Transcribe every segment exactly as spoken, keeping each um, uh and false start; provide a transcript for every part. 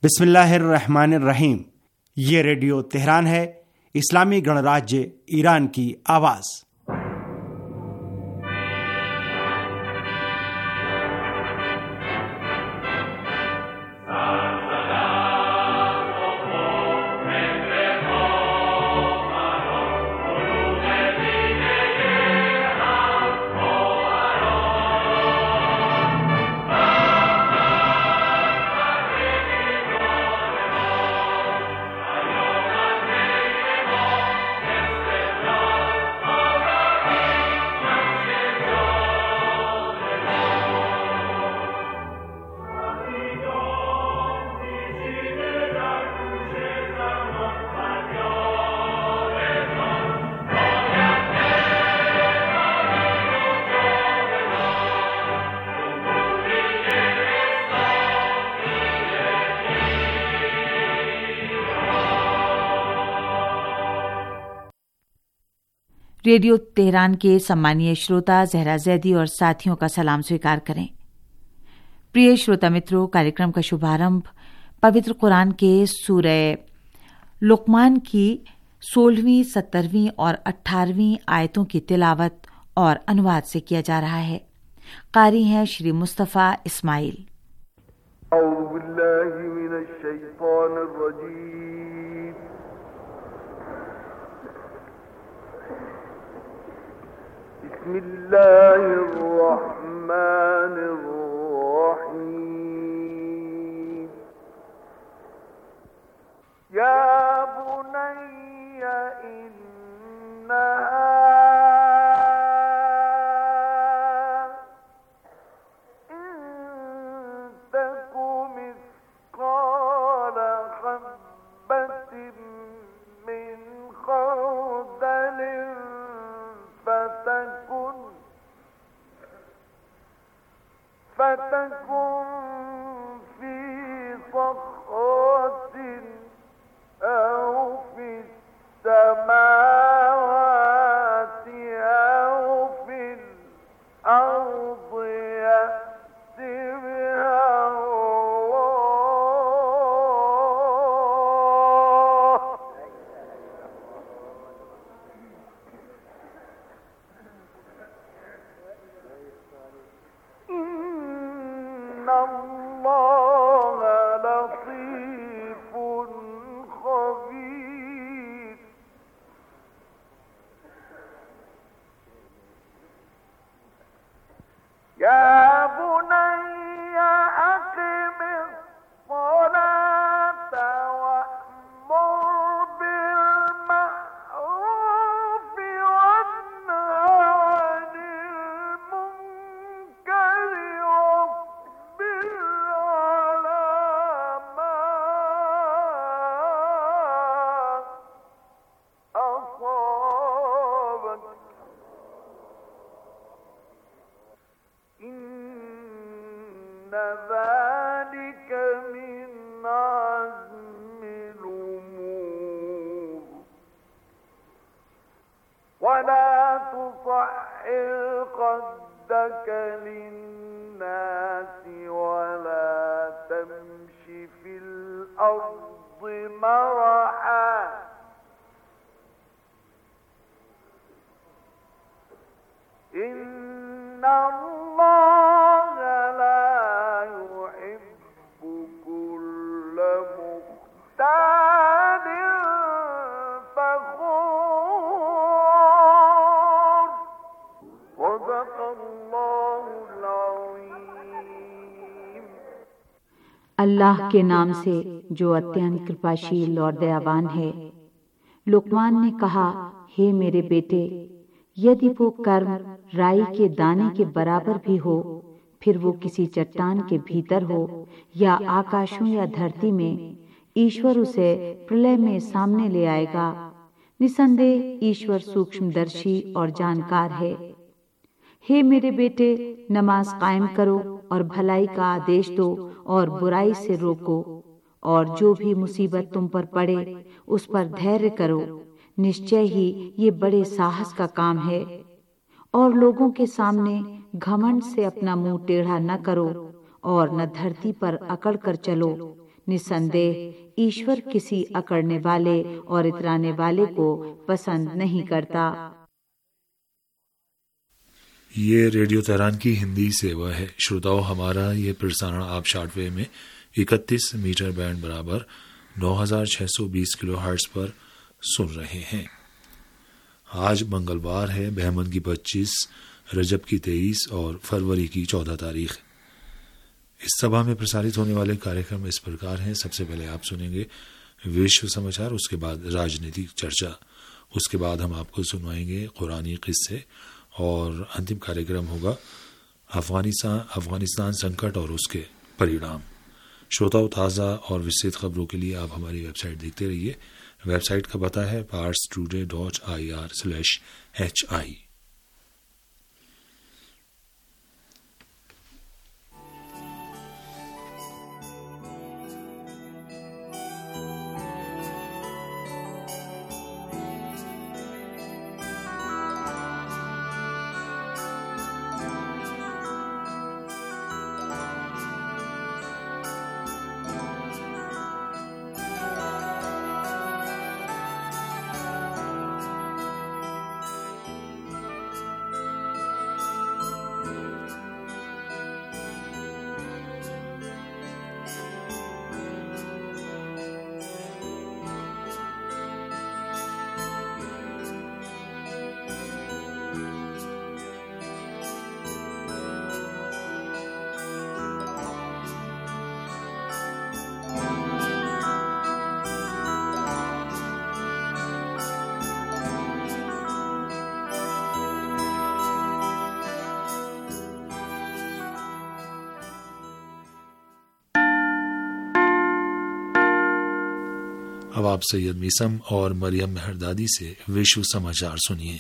बिस्मिल्लाहिर्रहमानिर्रहीम। ये radio Tehran है, इस्लामी गणराज्य ईरान की आवाज़। रेडियो तेहरान के सम्मानीय श्रोता जहरा जैदी और साथियों का सलाम स्वीकार करें। प्रिय श्रोता मित्रों, कार्यक्रम का शुभारंभ पवित्र कुरान के सूरह लुकमान की सोलहवीं, सत्तरवीं और अठारहवीं आयतों की तिलावत और अनुवाद से किया जा रहा है। कारी हैं श्री मुस्तफ़ा इस्माइल। बिस्मिल्लाहिर्रहमानिर्रहीम। या बुनय्य इन्नहा इन तकु मिस्काल हब्बतिन मिन खर्दलिन فتكن فتكن في صخرة أو في السماوات أو في الأرض يأت بها الله إن الله لطيف خبير يا بني أقم الصلاة وأمر بالمعروف وانه عن المنكر واصبر على ما أصابك إن ذلك من عزم الأمور ولا تصعر خدك للناس ولا تمش في الأرض مرحا إن الله لا يحب كل مختال فخور صدق الله العظيم। अल्लाह के नाम से जो अत्यंत कृपाशील और दयावान है। लुकमान ने कहा, हे मेरे बेटे, यदि वो कर्म राई के दाने के बराबर भी हो, फिर वो किसी चट्टान के भीतर हो या आकाशों या धरती में, ईश्वर उसे प्रलय में सामने ले आएगा। निसंदेह ईश्वर सूक्ष्मदर्शी और जानकार है। हे मेरे बेटे, नमाज कायम करो और भलाई का आदेश दो और बुराई से रोको, और जो भी मुसीबत तुम पर पड़े उस पर धैर्य करो। निश्चय ही ये बड़े साहस का काम है। और लोगों के सामने घमंड से अपना मुंह टेढ़ा न करो और न धरती पर अकड़ कर चलो। निसंदेह ईश्वर किसी अकड़ने वाले और इतराने वाले को पसंद नहीं करता। ये रेडियो तेहरान की हिंदी सेवा है। श्रोताओं, हमारा ये प्रसारण आप शॉर्टवेव में इकतीस मीटर बैंड बराबर नौ हज़ार छह सौ बीस किलो हर्ट्ज पर सुन रहे हैं। आज मंगलवार है, बहमन की पच्चीस, रजब की तेईस और फरवरी की चौदह तारीख। इस सभा में प्रसारित होने वाले कार्यक्रम इस प्रकार हैं। सबसे पहले आप सुनेंगे विश्व समाचार, उसके बाद राजनीतिक चर्चा, उसके बाद हम आपको सुनवाएंगे कुरानी किस्से और अंतिम कार्यक्रम होगा अफगानिस्तान अफगानिस्तान संकट और उसके परिणाम। श्रोताओं, ताज़ा और विस्तृत खबरों के लिए आप हमारी वेबसाइट देखते रहिए। वेबसाइट का पता है Pars today dot I R slash H I. अब आप सैयद मीसम और मरियम मेहरदादी से विश्व समाचार सुनिए।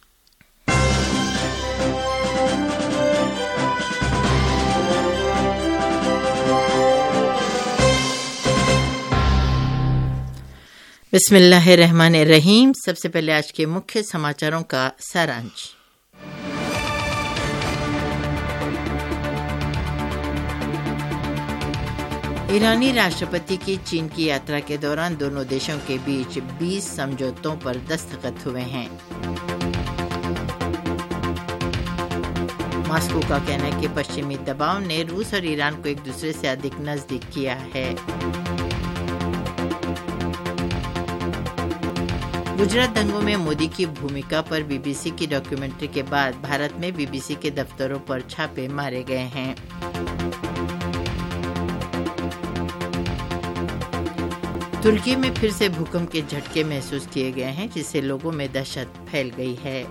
बिस्मिल्लाहिर्रहमानिर्रहीम। सबसे पहले आज के मुख्य समाचारों का सारांश। ईरानी राष्ट्रपति की चीन की यात्रा के दौरान दोनों देशों के बीच बीस समझौतों पर दस्तखत हुए हैं। मॉस्को का कहना है कि पश्चिमी दबाव ने रूस और ईरान को एक दूसरे से अधिक नजदीक किया है। गुजरात दंगों में मोदी की भूमिका पर बीबीसी की डॉक्यूमेंट्री के बाद भारत में बीबीसी के दफ्तरों पर छापे मारे गए हैं। तुर्की में फिर से भूकंप के झटके महसूस किए गए हैं, जिससे लोगों में दहशत फैल गई है।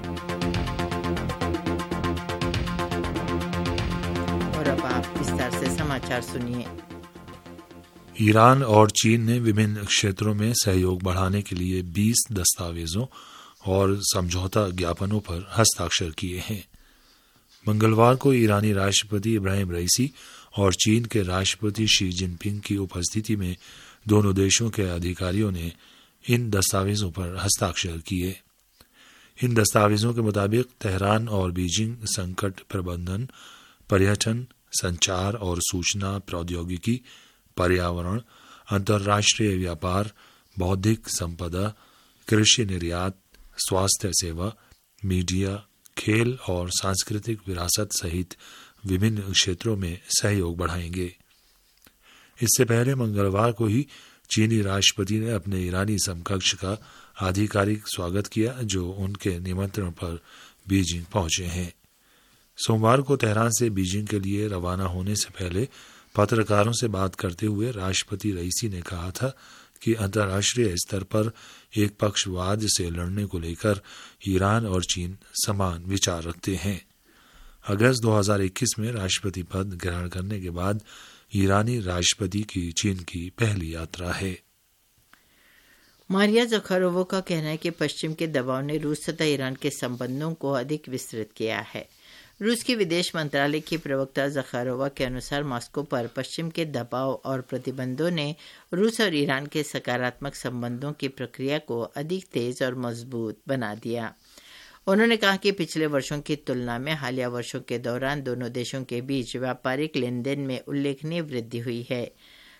और अब आप विस्तार से समाचार सुनिए। ईरान और चीन ने विभिन्न क्षेत्रों में सहयोग बढ़ाने के लिए बीस दस्तावेजों और समझौता ज्ञापनों पर हस्ताक्षर किए हैं। मंगलवार को ईरानी राष्ट्रपति इब्राहिम रईसी और चीन के राष्ट्रपति शी जिनपिंग की उपस्थिति में दोनों देशों के अधिकारियों ने इन दस्तावेजों पर हस्ताक्षर किए। इन दस्तावेजों के मुताबिक तेहरान और बीजिंग संकट प्रबंधन, पर्यटन, संचार और सूचना प्रौद्योगिकी, पर्यावरण, अंतर्राष्ट्रीय व्यापार, बौद्धिक संपदा, कृषि निर्यात, स्वास्थ्य सेवा, मीडिया, खेल और सांस्कृतिक विरासत सहित विभिन्न क्षेत्रों में सहयोग बढ़ाएंगे। इससे पहले मंगलवार को ही चीनी राष्ट्रपति ने अपने ईरानी समकक्ष का आधिकारिक स्वागत किया, जो उनके निमंत्रण पर बीजिंग पहुंचे हैं। सोमवार को तेहरान से बीजिंग के लिए रवाना होने से पहले पत्रकारों से बात करते हुए राष्ट्रपति रईसी ने कहा था कि अंतर्राष्ट्रीय स्तर पर एक पक्षवाद से लड़ने को लेकर ईरान और चीन समान विचार रखते हैं। अगस्त दो हज़ार इक्कीस में राष्ट्रपति पद ग्रहण करने के बाद ईरानी राष्ट्रपति की चीन की पहली यात्रा है। मारिया ज़खारोवा का कहना है कि पश्चिम के दबाव ने रूस तथा ईरान के संबंधों को अधिक विस्तृत किया है। रूस की विदेश मंत्रालय की प्रवक्ता ज़खारोवा के अनुसार मॉस्को पर पश्चिम के दबाव और प्रतिबंधों ने रूस और ईरान के सकारात्मक संबंधों की प्रक्रिया को अधिक तेज और मजबूत बना दिया। उन्होंने कहा कि पिछले वर्षों की तुलना में हालिया वर्षों के दौरान दोनों देशों के बीच व्यापारिक लेन देन में उल्लेखनीय वृद्धि हुई है।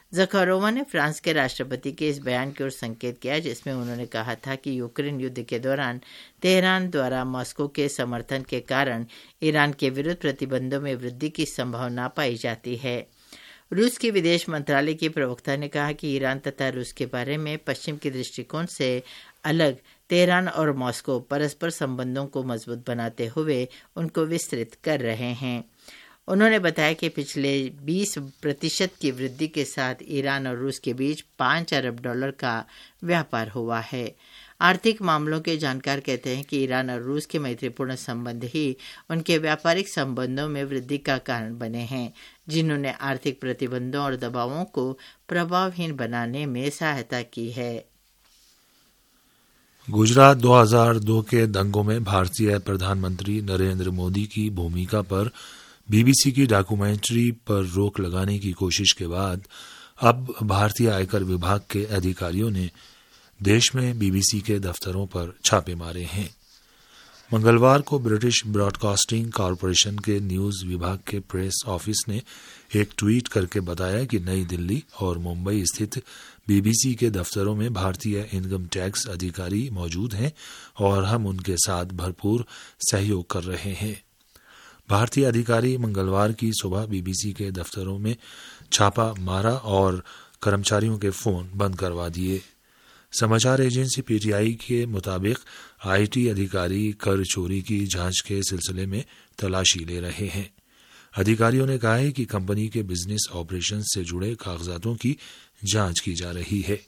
ज़खारोवा ने फ्रांस के राष्ट्रपति के इस बयान की ओर संकेत किया जिसमें उन्होंने कहा था कि यूक्रेन युद्ध के दौरान तेहरान द्वारा मॉस्को के समर्थन के कारण ईरान के विरुद्ध प्रतिबंधों में वृद्धि की संभावना पाई जाती है। रूस के विदेश मंत्रालय की प्रवक्ता ने कहा कि ईरान तथा रूस के बारे में पश्चिम के दृष्टिकोण से अलग तेहरान और मॉस्को परस्पर संबंधों को मजबूत बनाते हुए उनको विस्तृत कर रहे हैं। उन्होंने बताया कि पिछले बीस प्रतिशत की वृद्धि के साथ ईरान और रूस के बीच पाँच अरब डॉलर का व्यापार हुआ है। आर्थिक मामलों के जानकार कहते हैं कि ईरान और रूस के मैत्रीपूर्ण संबंध ही उनके व्यापारिक संबंधों में वृद्धि का कारण बने हैं, जिन्होंने आर्थिक प्रतिबंधों और दबावों को प्रभावहीन बनाने में सहायता की है। गुजरात दो हज़ार दो के दंगों में भारतीय प्रधानमंत्री नरेंद्र मोदी की भूमिका पर बीबीसी की डॉक्यूमेंट्री पर रोक लगाने की कोशिश के बाद अब भारतीय आयकर विभाग के अधिकारियों ने देश में बीबीसी के दफ्तरों पर छापे मारे हैं। मंगलवार को ब्रिटिश ब्रॉडकास्टिंग कॉरपोरेशन के न्यूज विभाग के प्रेस ऑफिस ने एक ट्वीट करके बताया कि नई दिल्ली और मुंबई स्थित बीबीसी के दफ्तरों में भारतीय इनकम टैक्स अधिकारी मौजूद हैं और हम उनके साथ भरपूर सहयोग कर रहे हैं। भारतीय अधिकारी मंगलवार की सुबह बीबीसी के दफ्तरों में छापा मारा और कर्मचारियों के फोन बंद करवा दिए। समाचार एजेंसी पीटीआई के मुताबिक आईटी अधिकारी कर चोरी की जांच के सिलसिले में तलाशी ले रहे हैं। अधिकारियों ने कहा है कि कंपनी के बिजनेस ऑपरेशन से जुड़े कागजातों की जांच की जा रही है।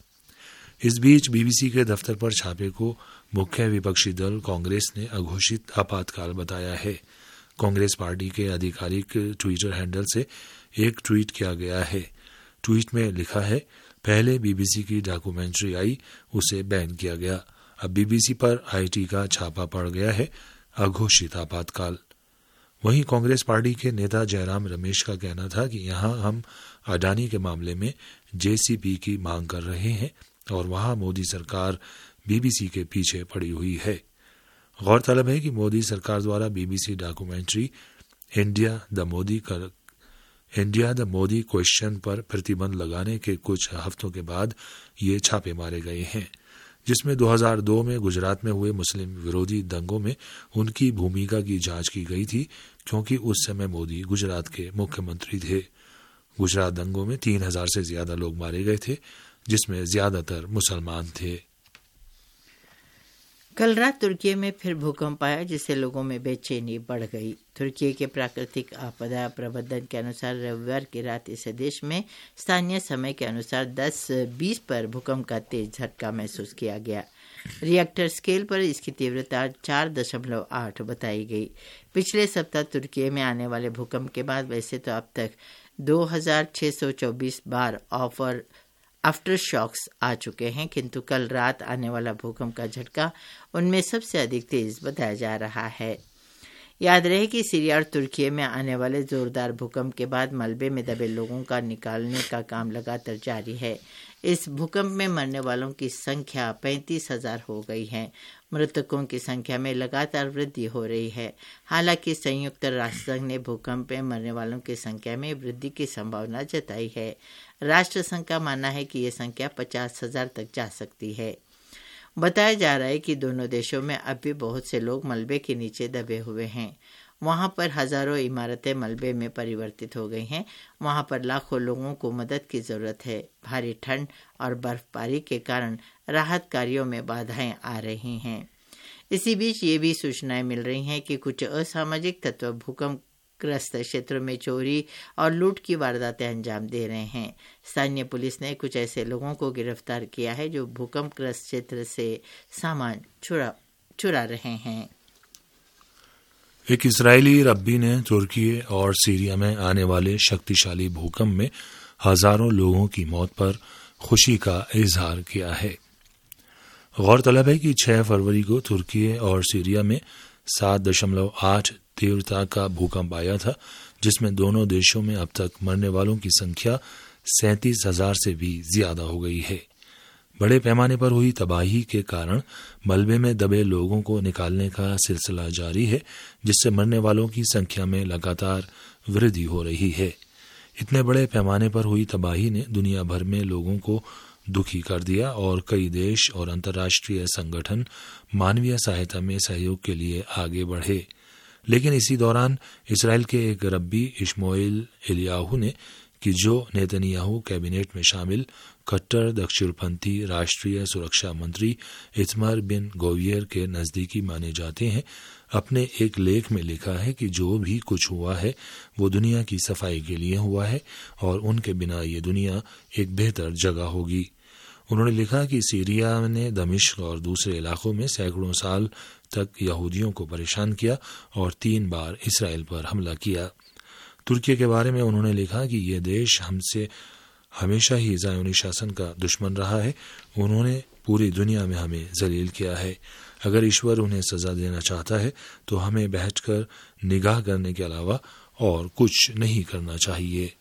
इस बीच बीबीसी के दफ्तर पर छापे को मुख्य विपक्षी दल कांग्रेस ने अघोषित आपातकाल बताया है। कांग्रेस पार्टी के आधिकारिक ट्विटर हैंडल से एक ट्वीट किया गया है। ट्वीट में लिखा है, पहले बीबीसी की डॉक्यूमेंट्री आई, उसे बैन किया गया। अब बीबीसी पर आईटी का छापा पड़ गया है, अघोषित आपातकाल। वहीं कांग्रेस पार्टी के नेता जयराम रमेश का कहना था कि यहां हम अडानी के मामले में जेसीपी की मांग कर रहे हैं और वहां मोदी सरकार बीबीसी के पीछे पड़ी हुई है। गौरतलब है कि मोदी सरकार द्वारा BBC documentary India the Modi कर इंडिया द मोदी क्वेश्चन पर प्रतिबंध लगाने के कुछ हफ्तों के बाद ये छापे मारे गए हैं, जिसमें दो हज़ार दो में गुजरात में हुए मुस्लिम विरोधी दंगों में उनकी भूमिका की जांच की गई थी, क्योंकि उस समय मोदी गुजरात के मुख्यमंत्री थे। गुजरात दंगों में तीन हजार से ज्यादा लोग मारे गए थे, जिसमें ज्यादातर मुसलमान थे। कल रात तुर्की में फिर भूकंप आया, जिससे लोगों में बेचैनी बढ़ गई। तुर्की के प्राकृतिक आपदा प्रबंधन के अनुसार रविवार की रात इस देश में स्थानीय समय के अनुसार दस बीस पर भूकंप का तेज झटका महसूस किया गया। रिएक्टर स्केल पर इसकी तीव्रता चार दशमलव आठ बताई गई। पिछले सप्ताह तुर्की में आने वाले भूकंप के बाद वैसे तो अब तक दो हजार छह सौ चौबीस बार ऑफर आफ्टर शॉक्स आ चुके हैं, किंतु कल रात आने वाला भूकंप का झटका उनमें सबसे अधिक तेज बताया जा रहा है। याद रहे कि सीरिया और तुर्की में आने वाले जोरदार भूकंप के बाद मलबे में दबे लोगों का निकालने का काम लगातार जारी है। इस भूकंप में मरने वालों की संख्या पैंतीस हजार हो गई है। मृतकों की संख्या में लगातार वृद्धि हो रही है। हालांकि संयुक्त राष्ट्र संघ ने भूकंप में मरने वालों की संख्या में वृद्धि की संभावना जताई है। राष्ट्र संघ का मानना है कि यह संख्या पचास हजार तक जा सकती है। बताया जा रहा है कि दोनों देशों में अब भी बहुत से लोग मलबे के नीचे दबे हुए हैं। वहां पर हजारों इमारतें मलबे में परिवर्तित हो गई हैं। वहां पर लाखों लोगों को मदद की जरूरत है। भारी ठंड और बर्फबारी के कारण राहत कार्यों में बाधाएं आ रही हैं। इसी बीच ये भी सूचनाएं मिल रही हैं कि कुछ असामाजिक तत्व भूकंप ग्रस्त क्षेत्रों में चोरी और लूट की वारदातें अंजाम दे रहे हैं। स्थानीय पुलिस ने कुछ ऐसे लोगों को गिरफ्तार किया है जो भूकंप ग्रस्त क्षेत्र से सामान चुरा चुरा रहे हैं। एक इजरायली रब्बी ने तुर्की और सीरिया में आने वाले शक्तिशाली भूकंप में हजारों लोगों की मौत पर खुशी का इजहार किया है। गौरतलब है कि छह फरवरी को तुर्की और सीरिया में सात दशमलव आठ तीव्रता का भूकंप आया था, जिसमें दोनों देशों में अब तक मरने वालों की संख्या सैंतीस हजार से भी ज्यादा हो गई है। बड़े पैमाने पर हुई तबाही के कारण मलबे में दबे लोगों को निकालने का सिलसिला जारी है, जिससे मरने वालों की संख्या में लगातार वृद्धि हो रही है। इतने बड़े पैमाने पर हुई तबाही ने दुनिया भर में लोगों को दुखी कर दिया और कई देश और अंतर्राष्ट्रीय संगठन मानवीय सहायता में सहयोग के लिए आगे बढ़े। लेकिन इसी दौरान इसराइल के एक रब्बी इश्माइल एलियाहू ने कि जो नेतन्याहू कैबिनेट में शामिल कट्टर दक्षिणपंथी राष्ट्रीय सुरक्षा मंत्री इतमार बिन गोवियर के नजदीकी माने जाते हैं, अपने एक लेख में लिखा है कि जो भी कुछ हुआ है वो दुनिया की सफाई के लिए हुआ है और उनके बिना ये दुनिया एक बेहतर जगह होगी। उन्होंने लिखा कि सीरिया ने दमिश्क और दूसरे इलाकों में सैकड़ों साल तक यहूदियों को परेशान किया और तीन बार इसराइल पर हमला किया। तुर्की के बारे में उन्होंने लिखा कि यह देश हमसे हमेशा ही ज़ायोनी शासन का दुश्मन रहा है। उन्होंने पूरी दुनिया में हमें जलील किया है। अगर ईश्वर उन्हें सजा देना चाहता है तो हमें बैठकर निगाह करने के अलावा और कुछ नहीं करना चाहिए।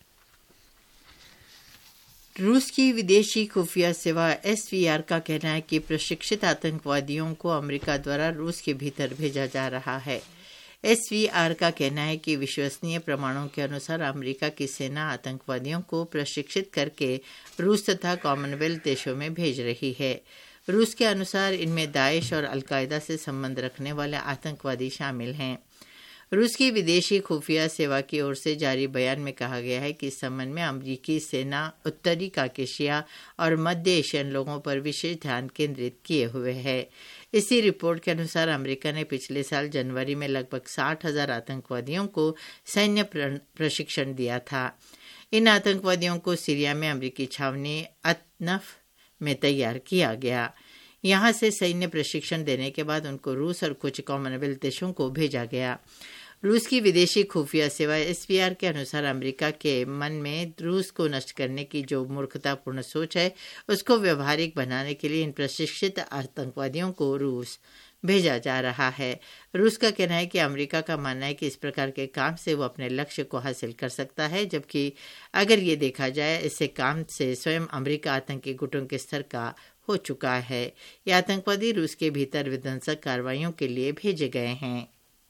रूस की विदेशी खुफिया सेवा एस वी आर का कहना है कि प्रशिक्षित आतंकवादियों को अमेरिका द्वारा रूस के भीतर भेजा जा रहा है। एस वी आर का कहना है कि विश्वसनीय प्रमाणों के अनुसार अमेरिका की सेना आतंकवादियों को प्रशिक्षित करके रूस तथा कॉमनवेल्थ देशों में भेज रही है। रूस के अनुसार इनमें दाइश और अलकायदा से संबंध रखने वाले आतंकवादी शामिल हैं। रूस की विदेशी खुफिया सेवा की ओर से जारी बयान में कहा गया है कि इस संबंध में अमेरिकी सेना उत्तरी काकेशिया और मध्य एशियन लोगों पर विशेष ध्यान केंद्रित किए हुए है। इसी रिपोर्ट के अनुसार अमेरिका ने पिछले साल जनवरी में लगभग साठ हजार आतंकवादियों को सैन्य प्रशिक्षण दिया था। इन आतंकवादियों को सीरिया में अमेरिकी छावनी अतनफ में तैयार किया गया। यहां से सैन्य प्रशिक्षण देने के बाद उनको रूस और कुछ कॉमनवेल्थ देशों को भेजा गया। रूस की विदेशी खुफिया सेवा एस वी आर के अनुसार अमेरिका के मन में रूस को नष्ट करने की जो मूर्खतापूर्ण सोच है उसको व्यवहारिक बनाने के लिए इन प्रशिक्षित आतंकवादियों को रूस भेजा जा रहा है। रूस का कहना है कि अमेरिका का मानना है कि इस प्रकार के काम से वो अपने लक्ष्य को हासिल कर सकता है, जबकि अगर ये देखा जाए इससे काम से स्वयं अमेरिका आतंकी गुटों के स्तर का हो चुका है। ये आतंकवादी रूस के भीतर विध्वंसक कार्रवाइयों के लिए भेजे गए हैं।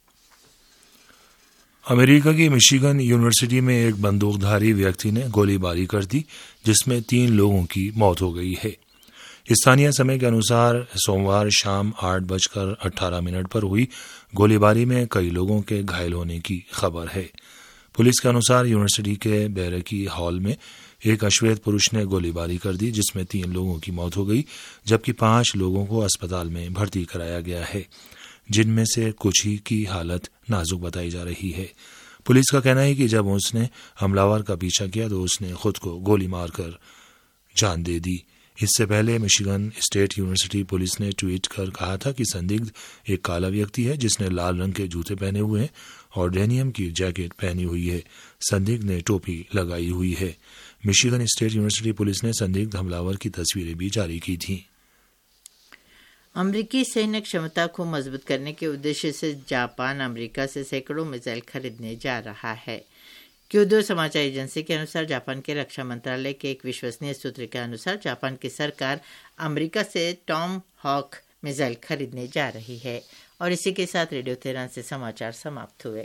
अमेरिका की मिशिगन यूनिवर्सिटी में एक बंदूकधारी व्यक्ति ने गोलीबारी कर दी जिसमें तीन लोगों की मौत हो गई है। स्थानीय समय के अनुसार सोमवार शाम आठ बजकर अट्ठारह मिनट पर हुई गोलीबारी में कई लोगों के घायल होने की खबर है। पुलिस के अनुसार यूनिवर्सिटी के बैरकी हॉल में एक अश्वेत पुरुष ने गोलीबारी कर दी जिसमें तीन लोगों की मौत हो गई, जबकि पांच लोगों को अस्पताल में भर्ती कराया गया है, जिनमें से कुछ ही की हालत नाजुक बताई जा रही है। पुलिस का कहना है कि जब उसने हमलावर का पीछा किया तो उसने खुद को गोली मारकर जान दे दी। इससे पहले मिशिगन स्टेट यूनिवर्सिटी पुलिस ने ट्वीट कर कहा था कि संदिग्ध एक काला व्यक्ति है जिसने लाल रंग के जूते पहने हुए हैं और डेनियम की जैकेट पहनी हुई है। संदिग्ध ने टोपी लगाई हुई है। मिशिगन स्टेट यूनिवर्सिटी पुलिस ने संदिग्ध हमलावर की तस्वीरें भी जारी की थीं। अमेरिकी सैन्य क्षमता को मजबूत करने के उद्देश्य से जापान अमेरिका से सैकड़ों मिसाइल खरीदने जा रहा है। क्योदो समाचार एजेंसी के अनुसार जापान के रक्षा मंत्रालय के एक विश्वसनीय सूत्र के अनुसार जापान की सरकार अमेरिका से टॉम हॉक मिसाइल खरीदने जा रही है। और इसी के साथ रेडियो तेहरान से समाचार समाप्त हुए।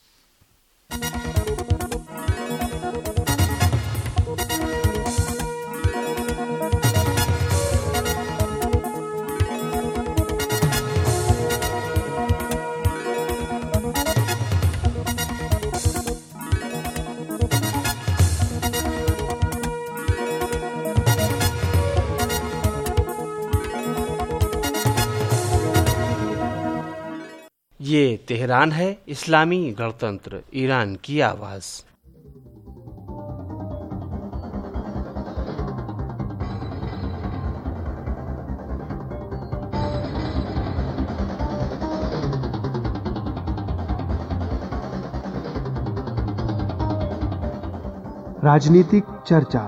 ये तेहरान है, इस्लामी गणतंत्र ईरान की आवाज़। राजनीतिक चर्चा।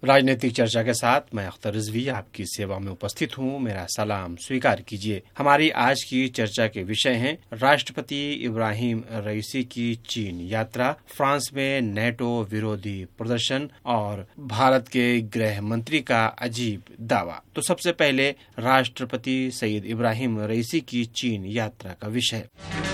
राजनीतिक चर्चा के साथ मैं अख्तर रिजवी आपकी सेवा में उपस्थित हूँ। मेरा सलाम स्वीकार कीजिए। हमारी आज की चर्चा के विषय हैं राष्ट्रपति इब्राहिम रईसी की चीन यात्रा, फ्रांस में नेटो विरोधी प्रदर्शन और भारत के गृह मंत्री का अजीब दावा। तो सबसे पहले राष्ट्रपति सैयद इब्राहिम रईसी की चीन यात्रा का विषय।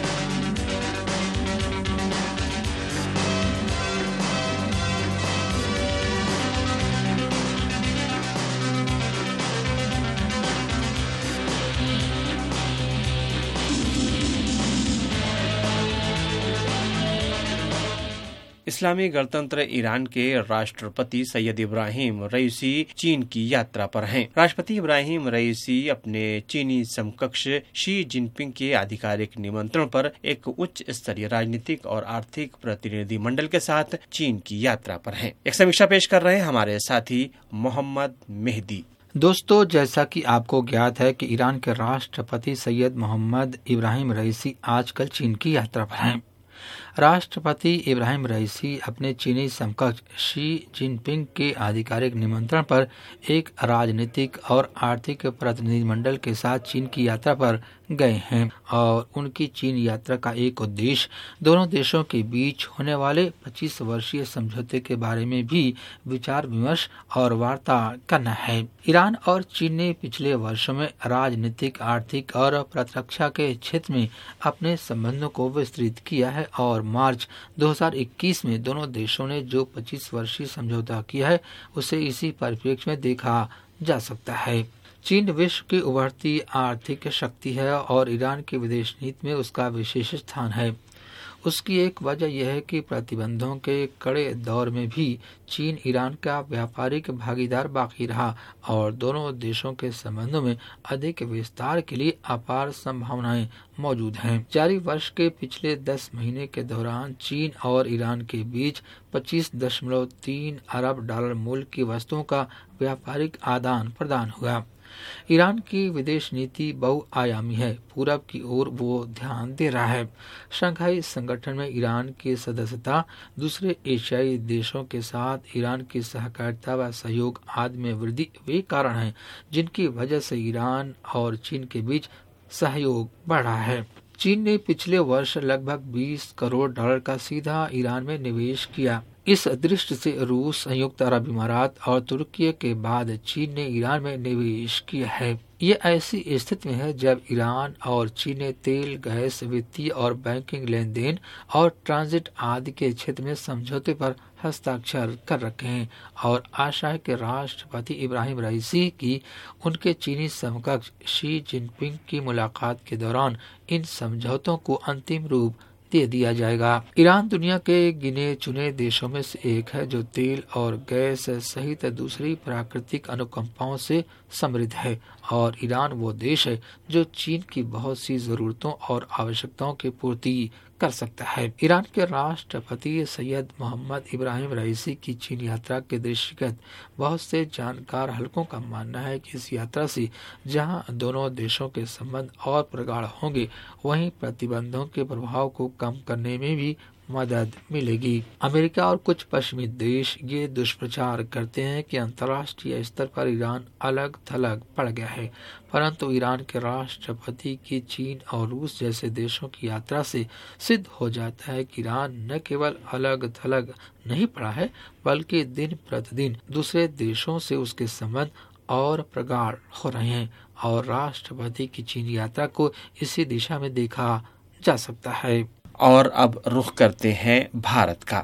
इस्लामी गणतंत्र ईरान के राष्ट्रपति सैयद इब्राहिम रईसी चीन की यात्रा पर हैं। राष्ट्रपति इब्राहिम रईसी अपने चीनी समकक्ष शी जिनपिंग के आधिकारिक निमंत्रण पर एक उच्च स्तरीय राजनीतिक और आर्थिक प्रतिनिधि मंडल के साथ चीन की यात्रा पर हैं। एक समीक्षा पेश कर रहे हैं हमारे साथी मोहम्मद मेहदी। दोस्तों, जैसा कि आपको ज्ञात है कि ईरान के राष्ट्रपति सैयद मोहम्मद इब्राहिम रईसी आजकल चीन की यात्रा पर हैं। राष्ट्रपति इब्राहिम रईसी अपने चीनी समकक्ष शी जिनपिंग के आधिकारिक निमंत्रण पर एक राजनीतिक और आर्थिक प्रतिनिधिमंडल के साथ चीन की यात्रा पर गए हैं और उनकी चीन यात्रा का एक उद्देश्य दोनों देशों के बीच होने वाले पच्चीस वर्षीय समझौते के बारे में भी विचार विमर्श और वार्ता करना है। ईरान और चीन ने पिछले वर्षों में राजनीतिक, आर्थिक और प्रतिरक्षा के क्षेत्र में अपने संबंधों को विस्तृत किया है और मार्च दो हज़ार इक्कीस में दोनों देशों ने जो पच्चीस वर्षीय समझौता किया है उसे इसी परिप्रेक्ष्य में देखा जा सकता है। चीन विश्व की उभरती आर्थिक शक्ति है और ईरान की विदेश नीति में उसका विशेष स्थान है। उसकी एक वजह यह है कि प्रतिबंधों के कड़े दौर में भी चीन ईरान का व्यापारिक भागीदार बाकी रहा और दोनों देशों के संबंधों में अधिक विस्तार के लिए अपार संभावनाएं मौजूद हैं। जारी वर्ष के पिछले दस महीने के दौरान चीन और ईरान के बीच पच्चीस दशमलव तीन अरब डॉलर मूल्य की वस्तुओं का व्यापारिक आदान प्रदान हुआ। ईरान की विदेश नीति बहुआयामी है। पूरब की ओर वो ध्यान दे रहा है। शंघाई संगठन में ईरान की सदस्यता, दूसरे एशियाई देशों के साथ ईरान की सहकारिता व सहयोग आदि में वृद्धि वे कारण हैं जिनकी वजह से ईरान और चीन के बीच सहयोग बढ़ा है। चीन ने पिछले वर्ष लगभग बीस करोड़ डॉलर का सीधा ईरान में निवेश किया। इस दृष्टि से रूस, संयुक्त अरब अमीरात और तुर्की के बाद चीन ने ईरान में निवेश किया है। ये ऐसी स्थिति में है जब ईरान और चीन ने तेल, गैस, वित्तीय और बैंकिंग लेन देन और ट्रांजिट आदि के क्षेत्र में समझौते पर हस्ताक्षर कर रखे हैं और आशा है कि राष्ट्रपति इब्राहिम रईसी की उनके चीनी समकक्ष शी जिनपिंग की मुलाकात के दौरान इन समझौतों को अंतिम रूप दे दिया जाएगा। ईरान दुनिया के गिने चुने देशों में से एक है जो तेल और गैस सहित दूसरी प्राकृतिक अनुकंपाओं से समृद्ध है और ईरान वो देश है जो चीन की बहुत सी जरूरतों और आवश्यकताओं की पूर्ति कर सकता है। ईरान के राष्ट्रपति सैयद मोहम्मद इब्राहिम रईसी की चीन यात्रा के दृष्टिगत बहुत से जानकार हलकों का मानना है कि इस यात्रा से जहां दोनों देशों के संबंध और प्रगाढ़ होंगे, वहीं प्रतिबंधों के प्रभाव को कम करने में भी मदद मिलेगी। अमेरिका और कुछ पश्चिमी देश ये दुष्प्रचार करते हैं कि अंतर्राष्ट्रीय स्तर पर ईरान अलग थलग पड़ गया है, परंतु ईरान के राष्ट्रपति की चीन और रूस जैसे देशों की यात्रा से सिद्ध हो जाता है कि ईरान न केवल अलग थलग नहीं पड़ा है, बल्कि दिन प्रतिदिन दूसरे देशों से उसके संबंध और प्रगाढ़ हो रहे हैं और राष्ट्रपति की चीन यात्रा को इसी दिशा में देखा जा सकता है। और अब रुख करते हैं भारत का।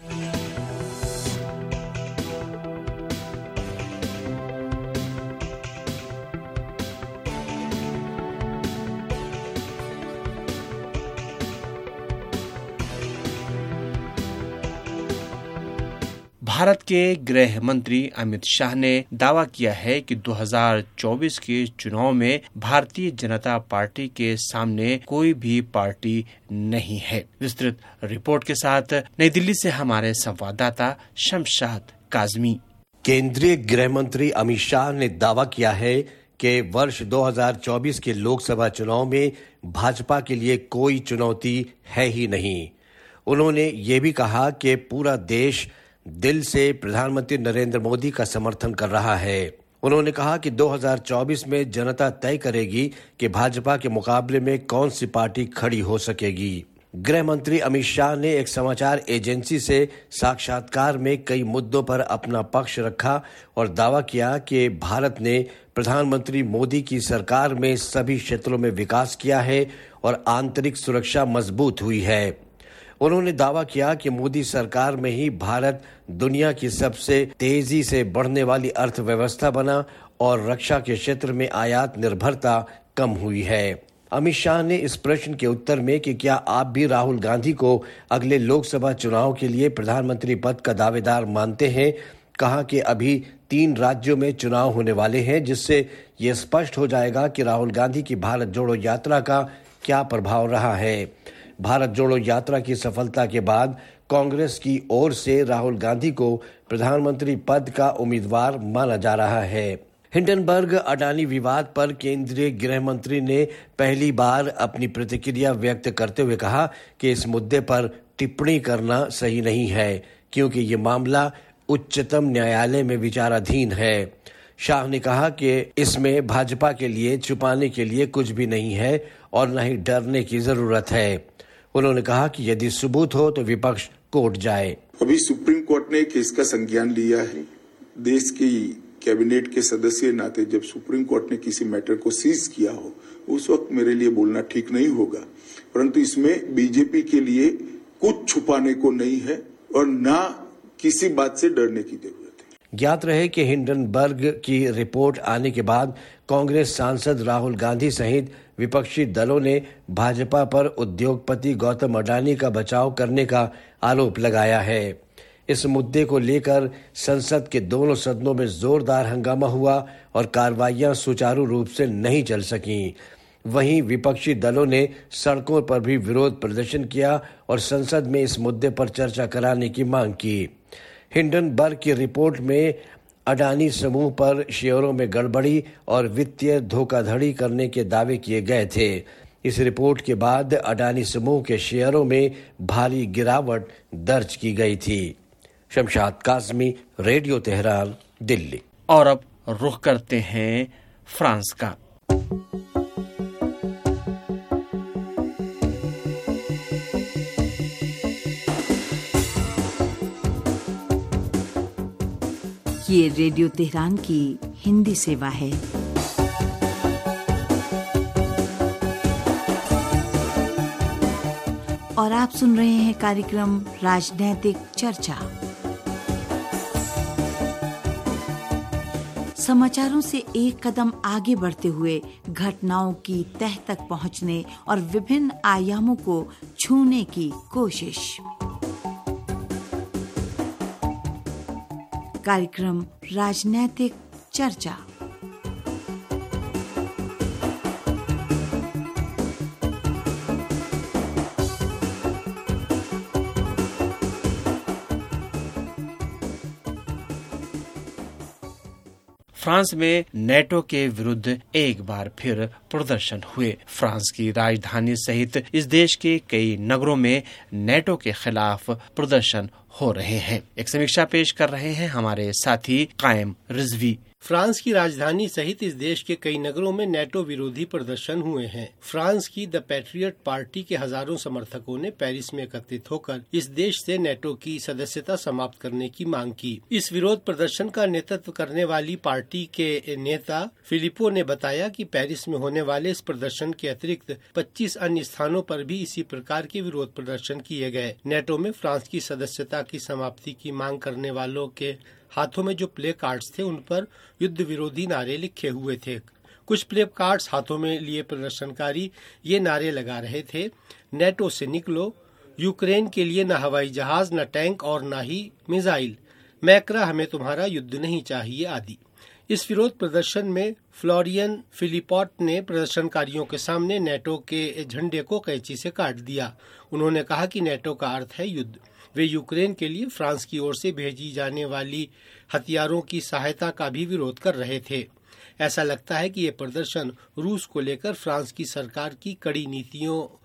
भारत के गृह मंत्री अमित शाह ने दावा किया है कि दो हज़ार चौबीस के चुनाव में भारतीय जनता पार्टी के सामने कोई भी पार्टी नहीं है। विस्तृत रिपोर्ट के साथ नई दिल्ली से हमारे संवाददाता शमशाद काजमी। केंद्रीय गृह मंत्री अमित शाह ने दावा किया है कि वर्ष दो हज़ार चौबीस के लोकसभा चुनाव में भाजपा के लिए कोई चुनौती है ही नहीं। उन्होंने ये भी कहा कि पूरा देश दिल से प्रधानमंत्री नरेंद्र मोदी का समर्थन कर रहा है। उन्होंने कहा कि दो हज़ार चौबीस में जनता तय करेगी कि भाजपा के मुकाबले में कौन सी पार्टी खड़ी हो सकेगी। गृह मंत्री अमित शाह ने एक समाचार एजेंसी से साक्षात्कार में कई मुद्दों पर अपना पक्ष रखा और दावा किया कि भारत ने प्रधानमंत्री मोदी की सरकार में सभी क्षेत्रों में विकास किया है और आंतरिक सुरक्षा मजबूत हुई है। उन्होंने दावा किया कि मोदी सरकार में ही भारत दुनिया की सबसे तेजी से बढ़ने वाली अर्थव्यवस्था बना और रक्षा के क्षेत्र में आयात निर्भरता कम हुई है। अमित शाह ने इस प्रश्न के उत्तर में कि क्या आप भी राहुल गांधी को अगले लोकसभा चुनाव के लिए प्रधानमंत्री पद का दावेदार मानते हैं, कहा कि अभी तीन राज्यों में चुनाव होने वाले हैं, जिससे ये स्पष्ट हो जाएगा कि राहुल गांधी की भारत जोड़ो यात्रा का क्या प्रभाव रहा है। भारत जोड़ो यात्रा की सफलता के बाद कांग्रेस की ओर से राहुल गांधी को प्रधानमंत्री पद का उम्मीदवार माना जा रहा है। हिंडनबर्ग अडानी विवाद पर केंद्रीय गृह मंत्री ने पहली बार अपनी प्रतिक्रिया व्यक्त करते हुए कहा कि इस मुद्दे पर टिप्पणी करना सही नहीं है, क्योंकि ये मामला उच्चतम न्यायालय में विचाराधीन है। शाह ने कहा कि इसमें भाजपा के लिए छुपाने के लिए कुछ भी नहीं है और न ही डरने की जरूरत है। उन्होंने कहा कि यदि सबूत हो तो विपक्ष कोर्ट जाए। अभी सुप्रीम कोर्ट ने केस का संज्ञान लिया है। देश की कैबिनेट के सदस्य नाते जब सुप्रीम कोर्ट ने किसी मैटर को सीज किया हो, उस वक्त मेरे लिए बोलना ठीक नहीं होगा, परंतु इसमें बीजेपी के लिए कुछ छुपाने को नहीं है और ना किसी बात से डरने की जरूरत है। ज्ञात रहे कि हिंडनबर्ग की रिपोर्ट आने के बाद कांग्रेस सांसद राहुल गांधी सहित विपक्षी दलों ने भाजपा पर उद्योगपति गौतम अडानी का बचाव करने का आरोप लगाया है। इस मुद्दे को लेकर संसद के दोनों सदनों में जोरदार हंगामा हुआ और कार्रवाइयां सुचारू रूप से नहीं चल सकीं। वहीं विपक्षी दलों ने सड़कों पर भी विरोध प्रदर्शन किया और संसद में इस मुद्दे पर चर्चा कराने की मांग की। हिंडनबर्ग की रिपोर्ट में अडानी समूह पर शेयरों में गड़बड़ी और वित्तीय धोखाधड़ी करने के दावे किए गए थे। इस रिपोर्ट के बाद अडानी समूह के शेयरों में भारी गिरावट दर्ज की गई थी। Shamshad Kazmi, radio Tehran, Delhi. और अब रुख करते हैं फ्रांस का। ये रेडियो तेहरान की हिंदी सेवा है। और आप सुन रहे हैं कार्यक्रम राजनैतिक चर्चा। समाचारों से एक कदम आगे बढ़ते हुए घटनाओं की तह तक पहुंचने और विभिन्न आयामों को छूने की कोशिश। कार्यक्रम राजनैतिक चर्चा। फ्रांस में नेटो के विरुद्ध एक बार फिर प्रदर्शन हुए। फ्रांस की राजधानी सहित इस देश के कई नगरों में नेटो के खिलाफ प्रदर्शन हो रहे हैं। एक समीक्षा पेश कर रहे हैं हमारे साथी कायम रिजवी। फ्रांस की राजधानी सहित इस देश के कई नगरों में नेटो विरोधी प्रदर्शन हुए हैं। फ्रांस की द पैट्रियट पार्टी के हजारों समर्थकों ने पेरिस में एकत्रित होकर इस देश से नेटो की सदस्यता समाप्त करने की मांग की। इस विरोध प्रदर्शन का नेतृत्व करने वाली पार्टी के नेता फिलिपो ने बताया कि पेरिस में होने वाले इस प्रदर्शन के अतिरिक्त पच्चीस अन्य स्थानों पर भी इसी प्रकार के विरोध प्रदर्शन किए गए। नेटो में फ्रांस की सदस्यता की समाप्ति की मांग करने वालों के हाथों में जो प्ले कार्ड्स थे उन पर युद्ध विरोधी नारे लिखे हुए थे। कुछ प्ले कार्ड्स हाथों में लिए प्रदर्शनकारी ये नारे लगा रहे थे, नेटो से निकलो, यूक्रेन के लिए न हवाई जहाज, न टैंक और न ही मिसाइल, मैक्रा, हमें तुम्हारा युद्ध नहीं चाहिए आदि। इस विरोध प्रदर्शन में फ्लोरियन फिलिपॉट ने प्रदर्शनकारियों के सामने नेटो के झंडे को कैंची से काट दिया। उन्होंने कहा कि नेटो का अर्थ है युद्ध। वे यूक्रेन के लिए फ्रांस की ओर से भेजी जाने वाली हथियारों की सहायता का भी विरोध कर रहे थे। ऐसा लगता है कि ये प्रदर्शन रूस को लेकर फ्रांस की सरकार की कड़ी नीतियों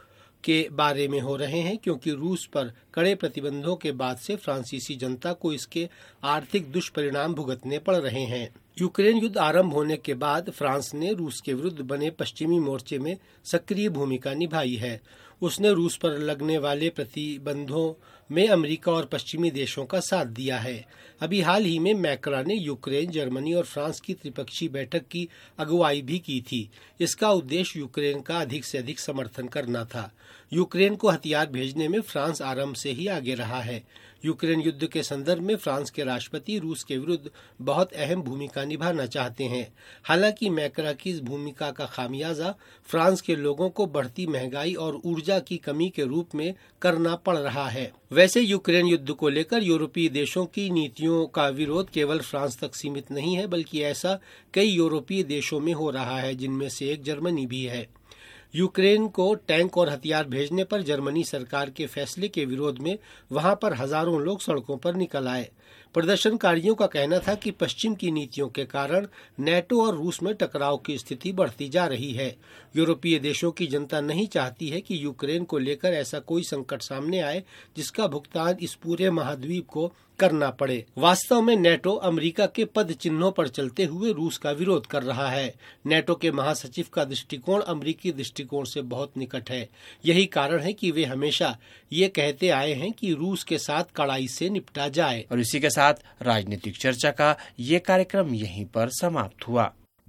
के बारे में हो रहे हैं, क्योंकि रूस पर कड़े प्रतिबंधों के बाद से फ्रांसीसी जनता को इसके आर्थिक दुष्परिणाम भुगतने पड़ रहे हैं। यूक्रेन युद्ध आरंभ होने के बाद फ्रांस ने रूस के विरुद्ध बने पश्चिमी मोर्चे में सक्रिय भूमिका निभाई है। उसने रूस पर लगने वाले प्रतिबंधों में अमेरिका और पश्चिमी देशों का साथ दिया है। अभी हाल ही में मैक्रॉन ने यूक्रेन, जर्मनी और फ्रांस की त्रिपक्षीय बैठक की अगुवाई भी की थी। इसका उद्देश्य यूक्रेन का अधिक से अधिक समर्थन करना था। यूक्रेन को हथियार भेजने में फ्रांस आरंभ से ही आगे रहा है। यूक्रेन युद्ध के संदर्भ में फ्रांस के राष्ट्रपति रूस के विरुद्ध बहुत अहम भूमिका निभाना चाहते हैं। हालांकि मैक्रॉन की इस भूमिका का खामियाजा फ्रांस के लोगों को बढ़ती महंगाई और ऊर्जा की कमी के रूप में करना पड़ रहा है। वैसे यूक्रेन युद्ध को लेकर यूरोपीय देशों की नीतियों का विरोध केवल फ्रांस तक सीमित नहीं है, बल्कि ऐसा कई यूरोपीय देशों में हो रहा है, जिनमें से एक जर्मनी भी है। यूक्रेन को टैंक और हथियार भेजने पर जर्मनी सरकार के फैसले के विरोध में वहां पर हजारों लोग सड़कों पर निकल आए। प्रदर्शनकारियों का कहना था कि पश्चिम की नीतियों के कारण नेटो और रूस में टकराव की स्थिति बढ़ती जा रही है। यूरोपीय देशों की जनता नहीं चाहती है कि यूक्रेन को लेकर ऐसा कोई संकट सामने आए जिसका भुगतान इस पूरे महाद्वीप को करना पड़े। वास्तव में नेटो अमेरिका के पद चिन्हों पर चलते हुए रूस का विरोध कर रहा है। नेटो के महासचिव का दृष्टिकोण अमेरिकी दृष्टिकोण से बहुत निकट है। यही कारण है कि वे हमेशा ये कहते आए हैं कि रूस के साथ कड़ाई से निपटा जाए। और इसी के साथ राजनीतिक चर्चा का ये कार्यक्रम यहीं पर समाप्त हुआ।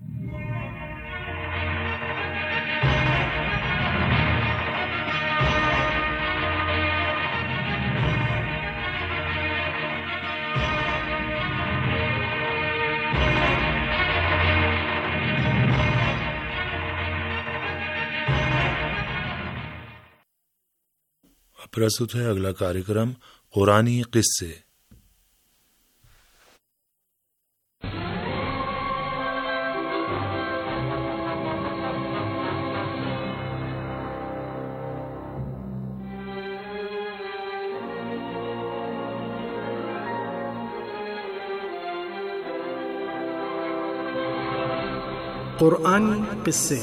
प्रस्तुत है अगला कार्यक्रम कुरानी किस्से। कुरानी किस्से।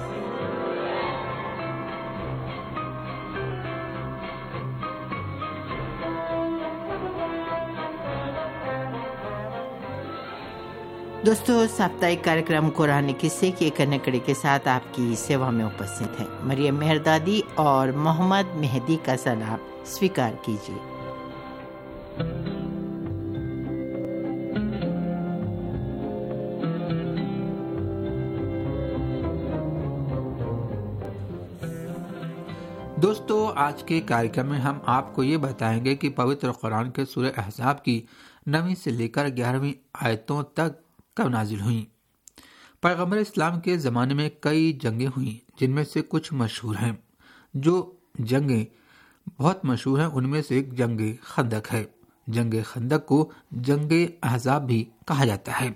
दोस्तों, साप्ताहिक कार्यक्रम कुरानी किस्से की एक अन्य कड़ी के साथ आपकी सेवा में उपस्थित है मरियम मेहरदादी और मोहम्मद मेहदी का सलाम स्वीकार कीजिए। दोस्तों, आज के कार्यक्रम में हम आपको ये बताएंगे कि पवित्र कुरान के सूरह अहज़ाब की नवीं से लेकर ग्यारहवीं आयतों तक कब नाजिल हुई। पैगंबर इस्लाम के ज़माने में कई जंगें हुई, जिनमें से कुछ मशहूर हैं। जो जंगें बहुत मशहूर हैं उनमें से एक जंगे खंदक है। जंगे खंदक को जंगे अहज़ाब भी कहा जाता है।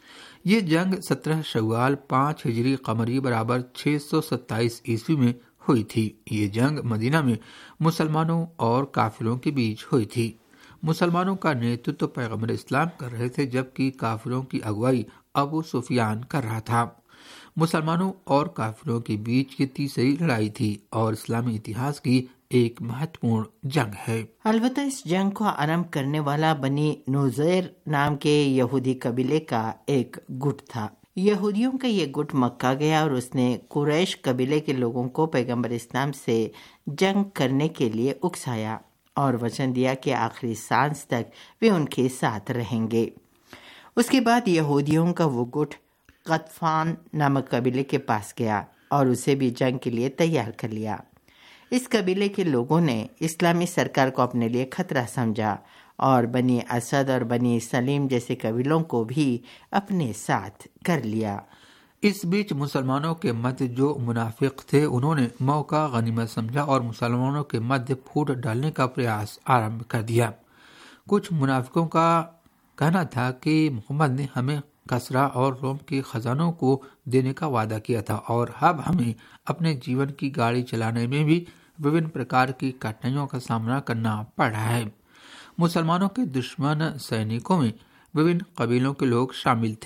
ये जंग सत्रह शव्वाल पाँच हिजरी कमरी बराबर छः सौ सत्ताईस ईस्वी में हुई थी। ये जंग मदीना में मुसलमानों और काफिरों के बीच हुई थी। मुसलमानों का नेतृत्व तो पैगंबर इस्लाम कर रहे थे, जबकि काफिरों की अगुवाई अबू सुफियान कर रहा था। मुसलमानों और काफिरों के बीच की तीसरी लड़ाई थी और इस्लामी इतिहास की एक महत्वपूर्ण जंग है। अलबत्ता इस जंग को आरंभ करने वाला बनी नुज़ैर नाम के यहूदी कबीले का एक गुट था। यहूदियों का ये गुट मक्का गया और उसने कुरैश कबीले के लोगों को पैगंबर इस्लाम से जंग करने के उकसाया उकसाया और वचन दिया कि आखिरी सांस तक वे उनके साथ रहेंगे। उसके बाद यहूदियों का वो गुट गतफान नामक कबीले के पास गया और उसे भी जंग के लिए तैयार कर लिया। इस कबीले के लोगों ने इस्लामी सरकार को अपने लिए खतरा समझा और बनी असद और बनी सलीम जैसे कबीलों को भी अपने साथ कर लिया। इस बीच मुसलमानों के मध्य जो मुनाफिक थे, उन्होंने मौका गनीमत समझा और मुसलमानों के मध्य फूट डालने का प्रयास आरंभ कर दिया। कुछ मुनाफिकों का कहना था कि मोहम्मद ने हमें कसरा और रोम के खजानों को देने का वादा किया था और अब हमें अपने जीवन की गाड़ी चलाने में भी विभिन्न प्रकार की कठिनाइयों का सामना करना पड़ रहा है। मुसलमानों के दुश्मन सैनिकों में विभिन्न कबीलों के लोग शामिल थे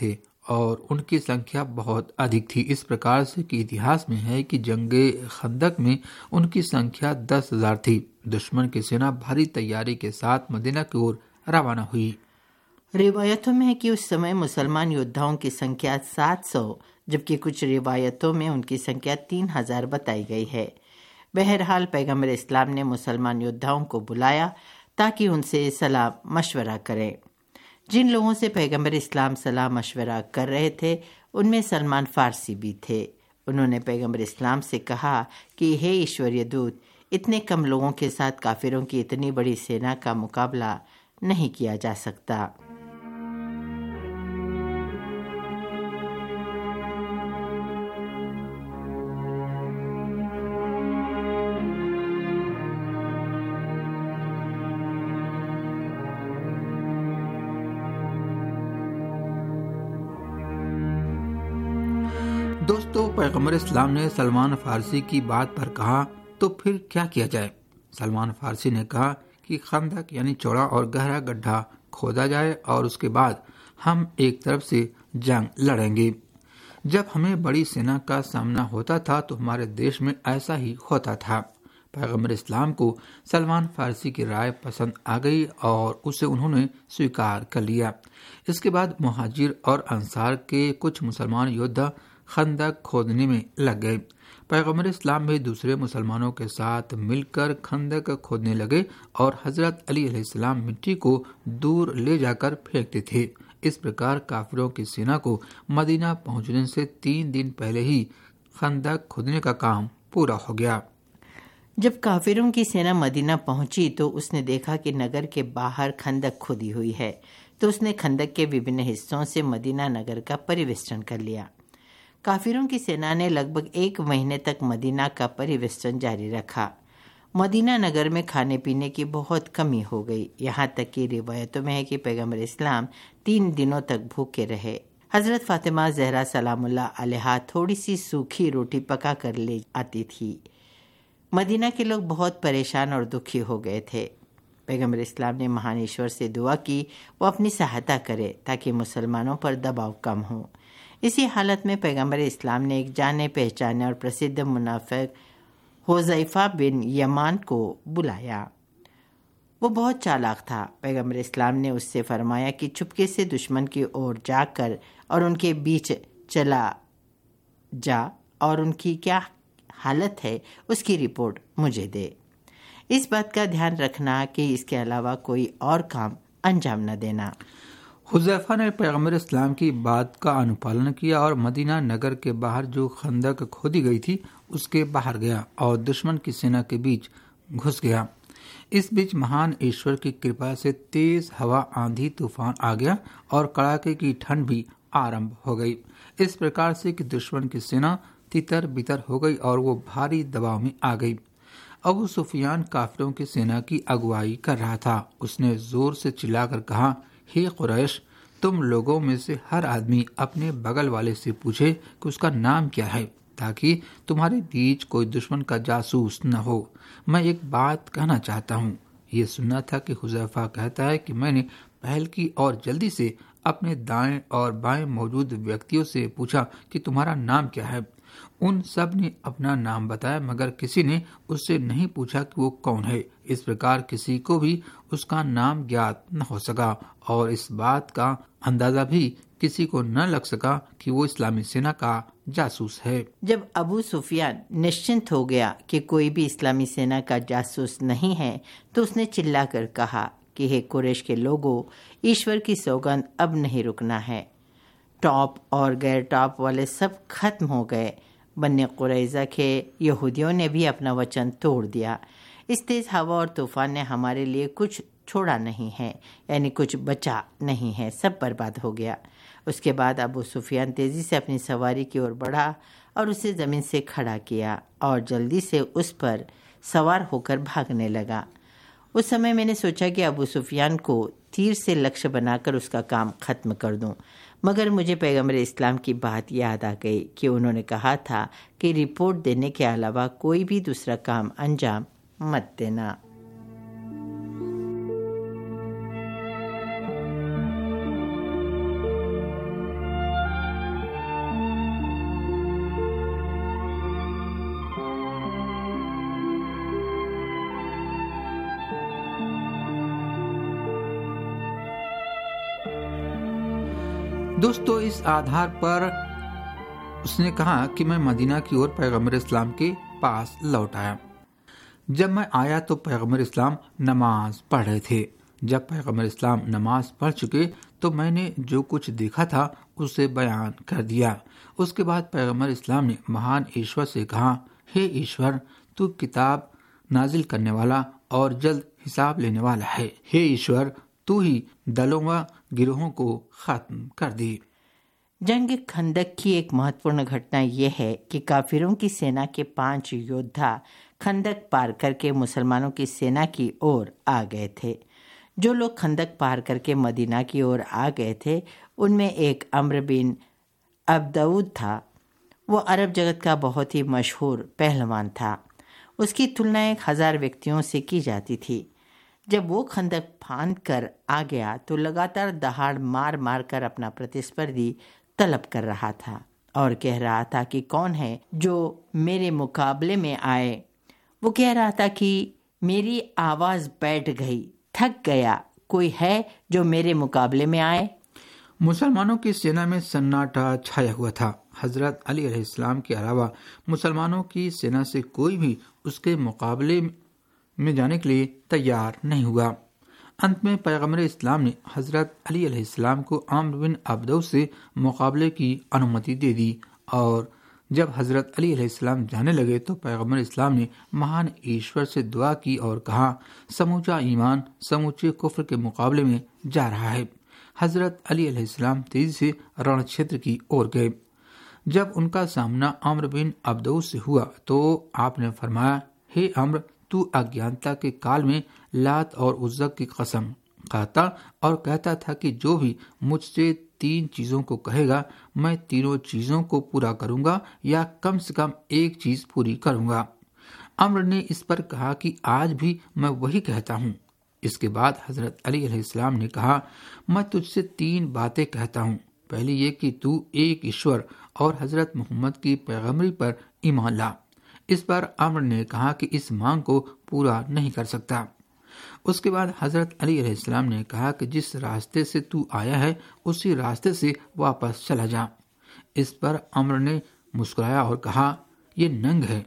और उनकी संख्या बहुत अधिक थी। इस प्रकार से कि इतिहास में है कि जंगे खंदक में उनकी संख्या दस हजार थी। दुश्मन की सेना भारी तैयारी के साथ मदीना की ओर रवाना हुई। रिवायतों में है कि उस समय मुसलमान योद्धाओं की संख्या सात सौ, जबकि कुछ रिवायतों में उनकी संख्या तीन हजार बताई गई है। बहरहाल पैगंबर इस्लाम ने मुसलमान योद्धाओं को बुलाया ताकि उनसे सलाह मशवरा करें। जिन लोगों से पैगंबर इस्लाम सलाह मशवरा कर रहे थे उनमें सलमान फारसी भी थे। उन्होंने पैगंबर इस्लाम से कहा कि हे ईश्वरीय दूत, इतने कम लोगों के साथ काफिरों की इतनी बड़ी सेना का मुकाबला नहीं किया जा सकता। दोस्तों, पैगंबर इस्लाम ने सलमान फारसी की बात पर कहा तो फिर क्या किया जाए। सलमान फारसी ने कहा कि खंदक यानी चौड़ा और गहरा गड्ढा खोदा जाए और उसके बाद हम एक तरफ से जंग लड़ेंगे। जब हमें बड़ी सेना का सामना होता था तो हमारे देश में ऐसा ही होता था। पैगंबर इस्लाम को सलमान फारसी की राय पसंद आ गई और उसे उन्होंने स्वीकार कर लिया। इसके बाद मुहाजिर और अंसार के कुछ मुसलमान योद्धा खंदक खोदने में लग गए। पैगंबर इस्लाम भी दूसरे मुसलमानों के साथ मिलकर खंदक खोदने लगे और हजरत अली अलैहिस्सलाम मिट्टी को दूर ले जाकर फेंकते थे। इस प्रकार काफिरों की सेना को मदीना पहुंचने से तीन दिन पहले ही खंदक खोदने का काम पूरा हो गया। जब काफिरों की सेना मदीना पहुंची तो उसने देखा कि नगर के बाहर खंदक खोदी हुई है, तो उसने खंदक के विभिन्न हिस्सों से मदीना नगर का परिवेष्टन कर लिया। काफिरों की सेना ने लगभग एक महीने तक मदीना का परिवेष्टन जारी रखा। मदीना नगर में खाने पीने की बहुत कमी हो गई, यहाँ तक कि रिवायतों में है कि पैगंबर इस्लाम तीन दिनों तक भूखे रहे। हजरत फातिमा जहरा सलामुल्लाह अलैहा थोड़ी सी सूखी रोटी पका कर ले आती थी। मदीना के लोग बहुत परेशान और दुखी हो गए थे। पैगंबर इस्लाम ने महान ईश्वर से दुआ की वो अपनी सहायता करे ताकि मुसलमानों पर दबाव कम हो। इसी हालत में पैगंबर इस्लाम ने एक जाने पहचाने और प्रसिद्ध मुनाफिक हुज़ैफा बिन यमान को बुलाया। वो बहुत चालाक था। पैगंबर इस्लाम ने उससे फरमाया कि चुपके से दुश्मन की ओर जाकर और उनके बीच चला जा और उनकी क्या हालत है उसकी रिपोर्ट मुझे दे। इस बात का ध्यान रखना कि इसके अलावा कोई और काम अंजाम न देना। हुज़ैफा ने पैगंबर इस्लाम की बात का अनुपालन किया और मदीना नगर के बाहर जो खंदक खोदी गई थी उसके बाहर गया और दुश्मन की सेना के बीच घुस गया। इस बीच महान ईश्वर की कृपा से तेज हवा, आंधी, तूफान आ गया और कड़ाके की ठंड भी आरंभ हो गई। इस प्रकार से कि दुश्मन की सेना तितर बितर हो गई और वो भारी दबाव में आ गई। अबू सुफियान काफिरों की सेना की अगुवाई कर रहा था। उसने जोर से चिल्लाकर कहा, हे कुरैश, तुम लोगों में से हर आदमी अपने बगल वाले से पूछे कि उसका नाम क्या है, ताकि तुम्हारे बीच कोई दुश्मन का जासूस न हो। मैं एक बात कहना चाहता हूँ। ये सुनना था कि हुज़ैफा कहता है कि मैंने पहल की और जल्दी से अपने दाएं और बाएं मौजूद व्यक्तियों से पूछा कि तुम्हारा नाम क्या है। उन सब ने अपना नाम बताया, मगर किसी ने उससे नहीं पूछा कि वो कौन है। इस प्रकार किसी को भी उसका नाम ज्ञात न हो सका और इस बात का अंदाजा भी किसी को न लग सका कि वो इस्लामी सेना का जासूस है। जब अबू सुफियान निश्चिंत हो गया कि कोई भी इस्लामी सेना का जासूस नहीं है, तो उसने चिल्लाकर कहा कि हे कुरैश के लोगों, ईश्वर की सौगंध अब नहीं रुकना है। टॉप और गैर टॉप वाले सब खत्म हो गए। बन्ने कुरैज़ा के यहूदियों ने भी अपना वचन तोड़ दिया। इस तेज हवा और तूफान ने हमारे लिए कुछ छोड़ा नहीं है, यानी कुछ बचा नहीं है, सब बर्बाद हो गया। उसके बाद अबू सुफियान तेजी से अपनी सवारी की ओर बढ़ा और उसे जमीन से खड़ा किया और जल्दी से उस पर सवार होकर भागने लगा। उस समय मैंने सोचा कि अबू सुफियान को तीर से लक्ष्य बनाकर उसका काम खत्म कर दूं, मगर मुझे पैगंबर इस्लाम की बात याद आ गई कि उन्होंने कहा था कि रिपोर्ट देने के अलावा कोई भी दूसरा काम अंजाम मत देना। दोस्तों, इस आधार पर उसने कहा कि मैं मदीना की ओर पैगंबर इस्लाम के पास लौट आया। जब मैं आया तो पैगंबर इस्लाम नमाज पढ़ रहे थे। जब पैगंबर इस्लाम नमाज पढ़ चुके तो मैंने जो कुछ देखा था उसे बयान कर दिया। उसके बाद पैगंबर इस्लाम ने महान ईश्वर से कहा, हे ईश्वर, तू किताब नाजिल करने वाला और जल्द हिसाब लेने वाला है। हे ईश्वर, तू ही दलों व गिरोहों को खत्म कर दी। जंग खंदक की एक महत्वपूर्ण घटना यह है कि काफिरों की सेना के पांच योद्धा खंदक पार करके मुसलमानों की सेना की ओर आ गए थे। जो लोग खंदक पार करके मदीना की ओर आ गए थे उनमें एक अम्र बिन अब्दऊद था। वो अरब जगत का बहुत ही मशहूर पहलवान था। उसकी तुलना एक हजार व्यक्तियों से की जाती थी। जब वो खंदक फांद कर आ गया तो लगातार दहाड़ मार मार कर अपना प्रतिस्पर्धी तलब कर रहा था और कह रहा था कि कौन है जो मेरे मुकाबले में आए। वो कह रहा था कि मेरी आवाज बैठ गई, थक गया, कोई है जो मेरे मुकाबले में आए। मुसलमानों की सेना में सन्नाटा छाया हुआ था। हजरत अली अलैहिस्सलाम के अलावा मुसलमानों की सेना से कोई भी उसके मुकाबले में जाने के लिए तैयार नहीं हुआ। अंत में पैगंबर इस्लाम ने हजरत अली अलैहिस्सलाम को अम्र बिन अब्दऊद से मुकाबले की अनुमति दे दी और जब हजरत अली अलैहिस्सलाम जाने लगे तो पैगंबर इस्लाम ने महान ईश्वर से दुआ की और कहा, समूचा ईमान समूचे कुफ्र के मुकाबले में जा रहा है। हजरत अली अलैहिस्सलाम तेजी से रण क्षेत्र की ओर गए। जब उनका सामना अम्र बिन अब्दऊद से हुआ तो आपने फरमाया, हे अम्र, तू अज्ञानता के काल में लात और उज़्ज़ा की कसम खाता और कहता था कि जो भी मुझसे तीन चीजों को कहेगा मैं तीनों चीजों को पूरा करूंगा या कम से कम एक चीज पूरी करूंगा। अम्र ने इस पर कहा कि आज भी मैं वही कहता हूँ। इसके बाद हजरत अली अलैहिस्सलाम ने कहा, मैं तुझसे तीन बातें कहता हूँ। पहली ये कि तू एक ईश्वर और हजरत मोहम्मद की पैगंबरी पर ईमान ला। इस पर अम्र ने कहा कि इस मांग को पूरा नहीं कर सकता। उसके बाद हजरत अली अलैहिस्सलाम ने कहा कि जिस रास्ते से तू आया है उसी रास्ते से वापस चला जा। इस पर अम्र ने मुस्कुराया और कहा, ये नंग है।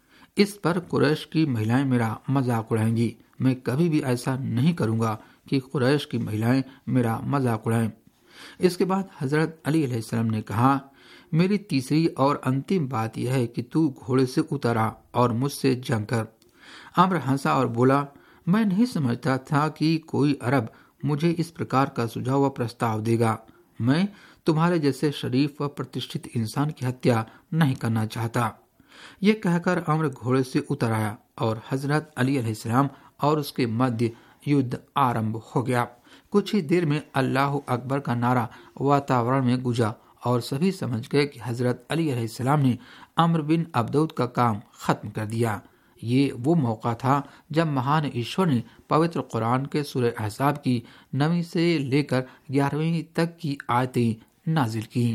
इस पर कुरैश की महिलाएं मेरा मजाक उड़ाएंगी। मैं कभी भी ऐसा नहीं करूंगा कि कुरैश की महिलाएं मेरा मजाक उड़ाएं। इसके बाद हजरत अली अलैहिस्सलाम ने कहा, मेरी तीसरी और अंतिम बात यह है कि तू घोड़े से उतरा और मुझसे जंग कर। अम्र हंसा और बोला, मैं नहीं समझता था कि कोई अरब मुझे इस प्रकार का सुझाव व प्रस्ताव देगा। मैं तुम्हारे जैसे शरीफ व प्रतिष्ठित इंसान की हत्या नहीं करना चाहता। ये कहकर अम्र घोड़े से उतर आया और हजरत अली अलैहिस्सलाम और उसके मध्य युद्ध आरंभ हो गया। कुछ ही देर में अल्लाह अकबर का नारा वातावरण में गूंजा और सभी समझ गए कि हजरत अली अलैहिस्सलाम ने अम्र बिन अब्दऊद का काम खत्म कर दिया। ये वो मौका था जब महान ईश्वर ने पवित्र कुरान के सूरह अहज़ाब की नवीं से लेकर ग्यारहवीं तक की आयतें नाजिल की।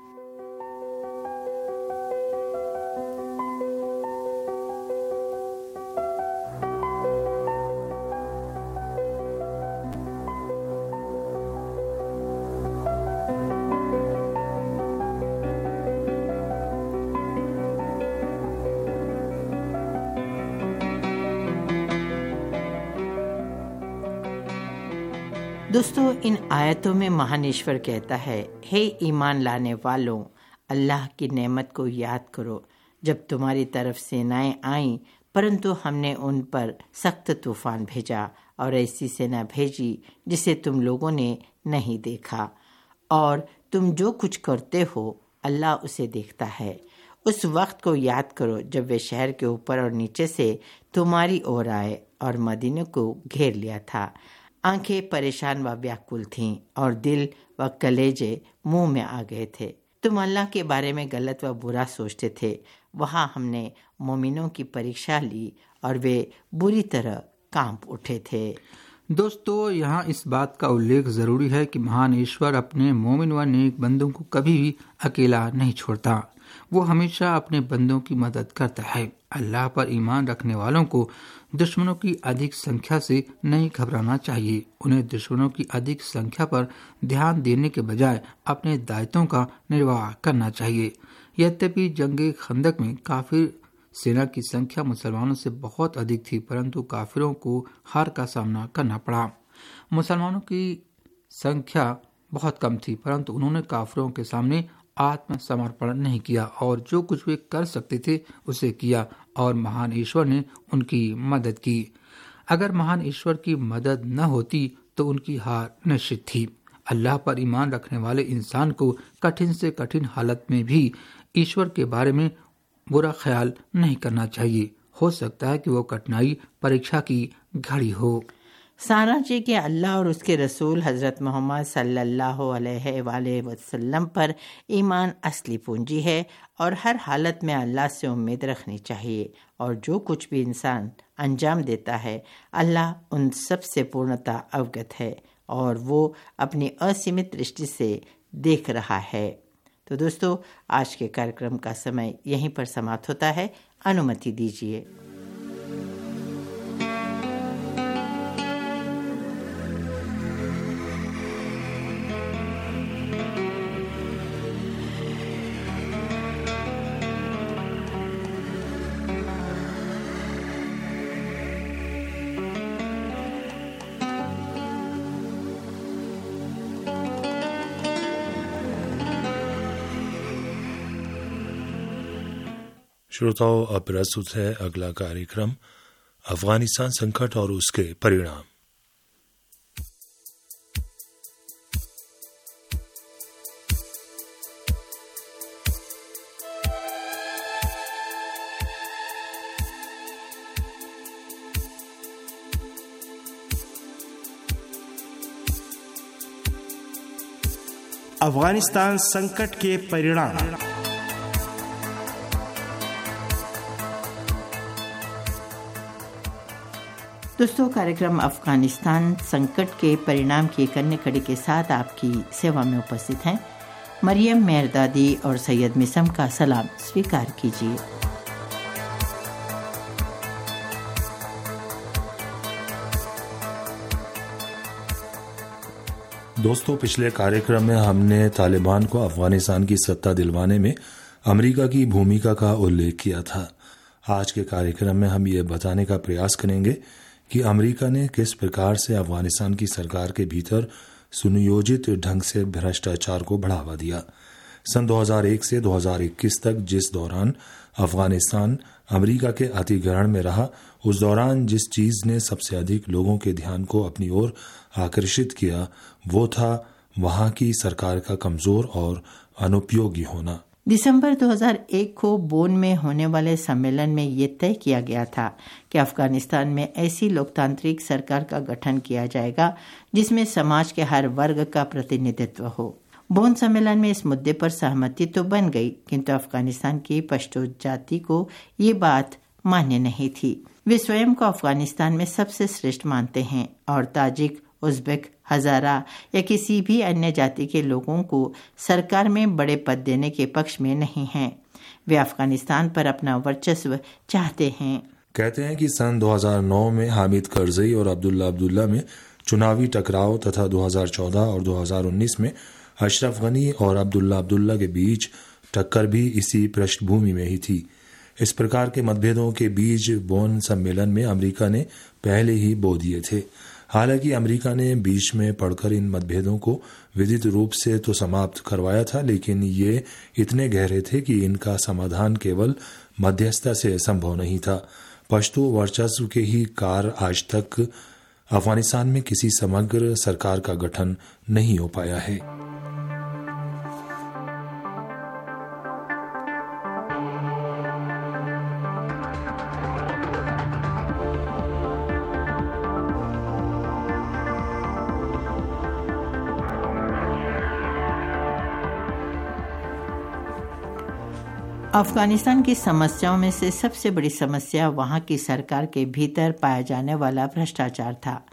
दोस्तों, इन आयतों में महान ईश्वर कहता है, हे ईमान लाने वालों, अल्लाह की नेमत को याद करो जब तुम्हारी तरफ सेनाएं आईं, परंतु हमने उन पर सख्त तूफान भेजा और ऐसी सेना भेजी जिसे तुम लोगों ने नहीं देखा, और तुम जो कुछ करते हो अल्लाह उसे देखता है। उस वक्त को याद करो जब वे शहर के ऊपर और नीचे से तुम्हारी ओर आए और मदीने को घेर लिया था। आंखें परेशान व व्याकुल थीं और दिल व कलेजे मुंह में आ गए थे। तुम अल्लाह के बारे में गलत व बुरा सोचते थे। वहां हमने मोमिनों की परीक्षा ली और वे बुरी तरह कांप उठे थे। दोस्तों, यहाँ इस बात का उल्लेख जरूरी है कि महान ईश्वर अपने मोमिन व नेक बंदों को कभी भी अकेला नहीं छोड़ता। वो हमेशा अपने बंदों की मदद करता है। अल्लाह पर ईमान रखने वालों को दुश्मनों की अधिक संख्या से नहीं घबराना चाहिए। उन्हें दुश्मनों की अधिक संख्या पर ध्यान देने के बजाय अपने दायित्वों का निर्वाह करना चाहिए। यद्यपि जंगे खंदक में काफिर सेना की संख्या मुसलमानों से बहुत अधिक थी, परंतु काफिरों को हार का सामना करना पड़ा। मुसलमानों की संख्या बहुत कम थी, परंतु उन्होंने काफिरों के सामने आत्मसमर्पण नहीं किया और जो कुछ वे कर सकते थे उसे किया और महान ईश्वर ने उनकी मदद की। अगर महान ईश्वर की मदद न होती तो उनकी हार निश्चित थी। अल्लाह पर ईमान रखने वाले इंसान को कठिन से कठिन हालत में भी ईश्वर के बारे में बुरा ख्याल नहीं करना चाहिए। हो सकता है कि वो कठिनाई परीक्षा की घड़ी हो। सारा जी के अल्लाह और उसके रसूल हज़रत मोहम्मद सल्लल्लाहु अलैहि वसल्लम पर ईमान असली पूंजी है और हर हालत में अल्लाह से उम्मीद रखनी चाहिए और जो कुछ भी इंसान अंजाम देता है अल्लाह उन सब से पूर्णतः अवगत है और वो अपनी असीमित दृष्टि से देख रहा है। तो दोस्तों, आज के कार्यक्रम का समय यहीं पर समाप्त होता है। अनुमति दीजिए। श्रोताओं, अब प्रस्तुत है अगला कार्यक्रम अफगानिस्तान संकट और उसके परिणाम। अफगानिस्तान संकट के परिणाम। दोस्तों, कार्यक्रम अफगानिस्तान संकट के परिणाम की एक अन्य कड़ी के साथ आपकी सेवा में उपस्थित हैं मरियम मेहरदादी और सैयद मिसम का सलाम स्वीकार कीजिए। दोस्तों, पिछले कार्यक्रम में हमने तालिबान को अफगानिस्तान की सत्ता दिलवाने में अमेरिका की भूमिका का उल्लेख किया था। आज के कार्यक्रम में हम ये बताने का प्रयास करेंगे कि अमेरिका ने किस प्रकार से अफगानिस्तान की सरकार के भीतर सुनियोजित ढंग से भ्रष्टाचार को बढ़ावा दिया। सन दो हज़ार एक से दो हज़ार इक्कीस तक जिस दौरान अफगानिस्तान अमेरिका के अधिग्रहण में रहा, उस दौरान जिस चीज ने सबसे अधिक लोगों के ध्यान को अपनी ओर आकर्षित किया वो था वहां की सरकार का कमजोर और अनुपयोगी होना। दिसंबर दो हज़ार एक को बोन में होने वाले सम्मेलन में ये तय किया गया था कि अफगानिस्तान में ऐसी लोकतांत्रिक सरकार का गठन किया जाएगा जिसमें समाज के हर वर्ग का प्रतिनिधित्व हो। बोन सम्मेलन में इस मुद्दे पर सहमति तो बन गई, किंतु अफगानिस्तान की पश्तो जाति को ये बात मान्य नहीं थी। वे स्वयं को अफगानिस्तान में सबसे श्रेष्ठ मानते हैं और ताजिक, उज़्बेक, हजारा या किसी भी अन्य जाति के लोगों को सरकार में बड़े पद देने के पक्ष में नहीं हैं। वे अफगानिस्तान पर अपना वर्चस्व चाहते हैं। कहते हैं कि सन दो हज़ार नौ में हामिद करजई और अब्दुल्ला अब्दुल्ला में चुनावी टकराव तथा दो हज़ार चौदह और दो हज़ार उन्नीस में अशरफ गनी और अब्दुल्ला अब्दुल्ला के बीच टक्कर भी इसी पृष्ठभूमि में ही थी। इस प्रकार के मतभेदों के बीच बोन सम्मेलन में अमेरिका ने पहले ही बो दिए थे। हालांकि अमेरिका ने बीच में पड़कर इन मतभेदों को विधित रूप से तो समाप्त करवाया था, लेकिन ये इतने गहरे थे कि इनका समाधान केवल मध्यस्थता से संभव नहीं था। पश्तो वर्चस्व के ही कार आज तक अफगानिस्तान में किसी समग्र सरकार का गठन नहीं हो पाया है। अफगानिस्तान की समस्याओं में से सबसे बड़ी समस्या वहां की सरकार के भीतर पाया जाने वाला भ्रष्टाचार था।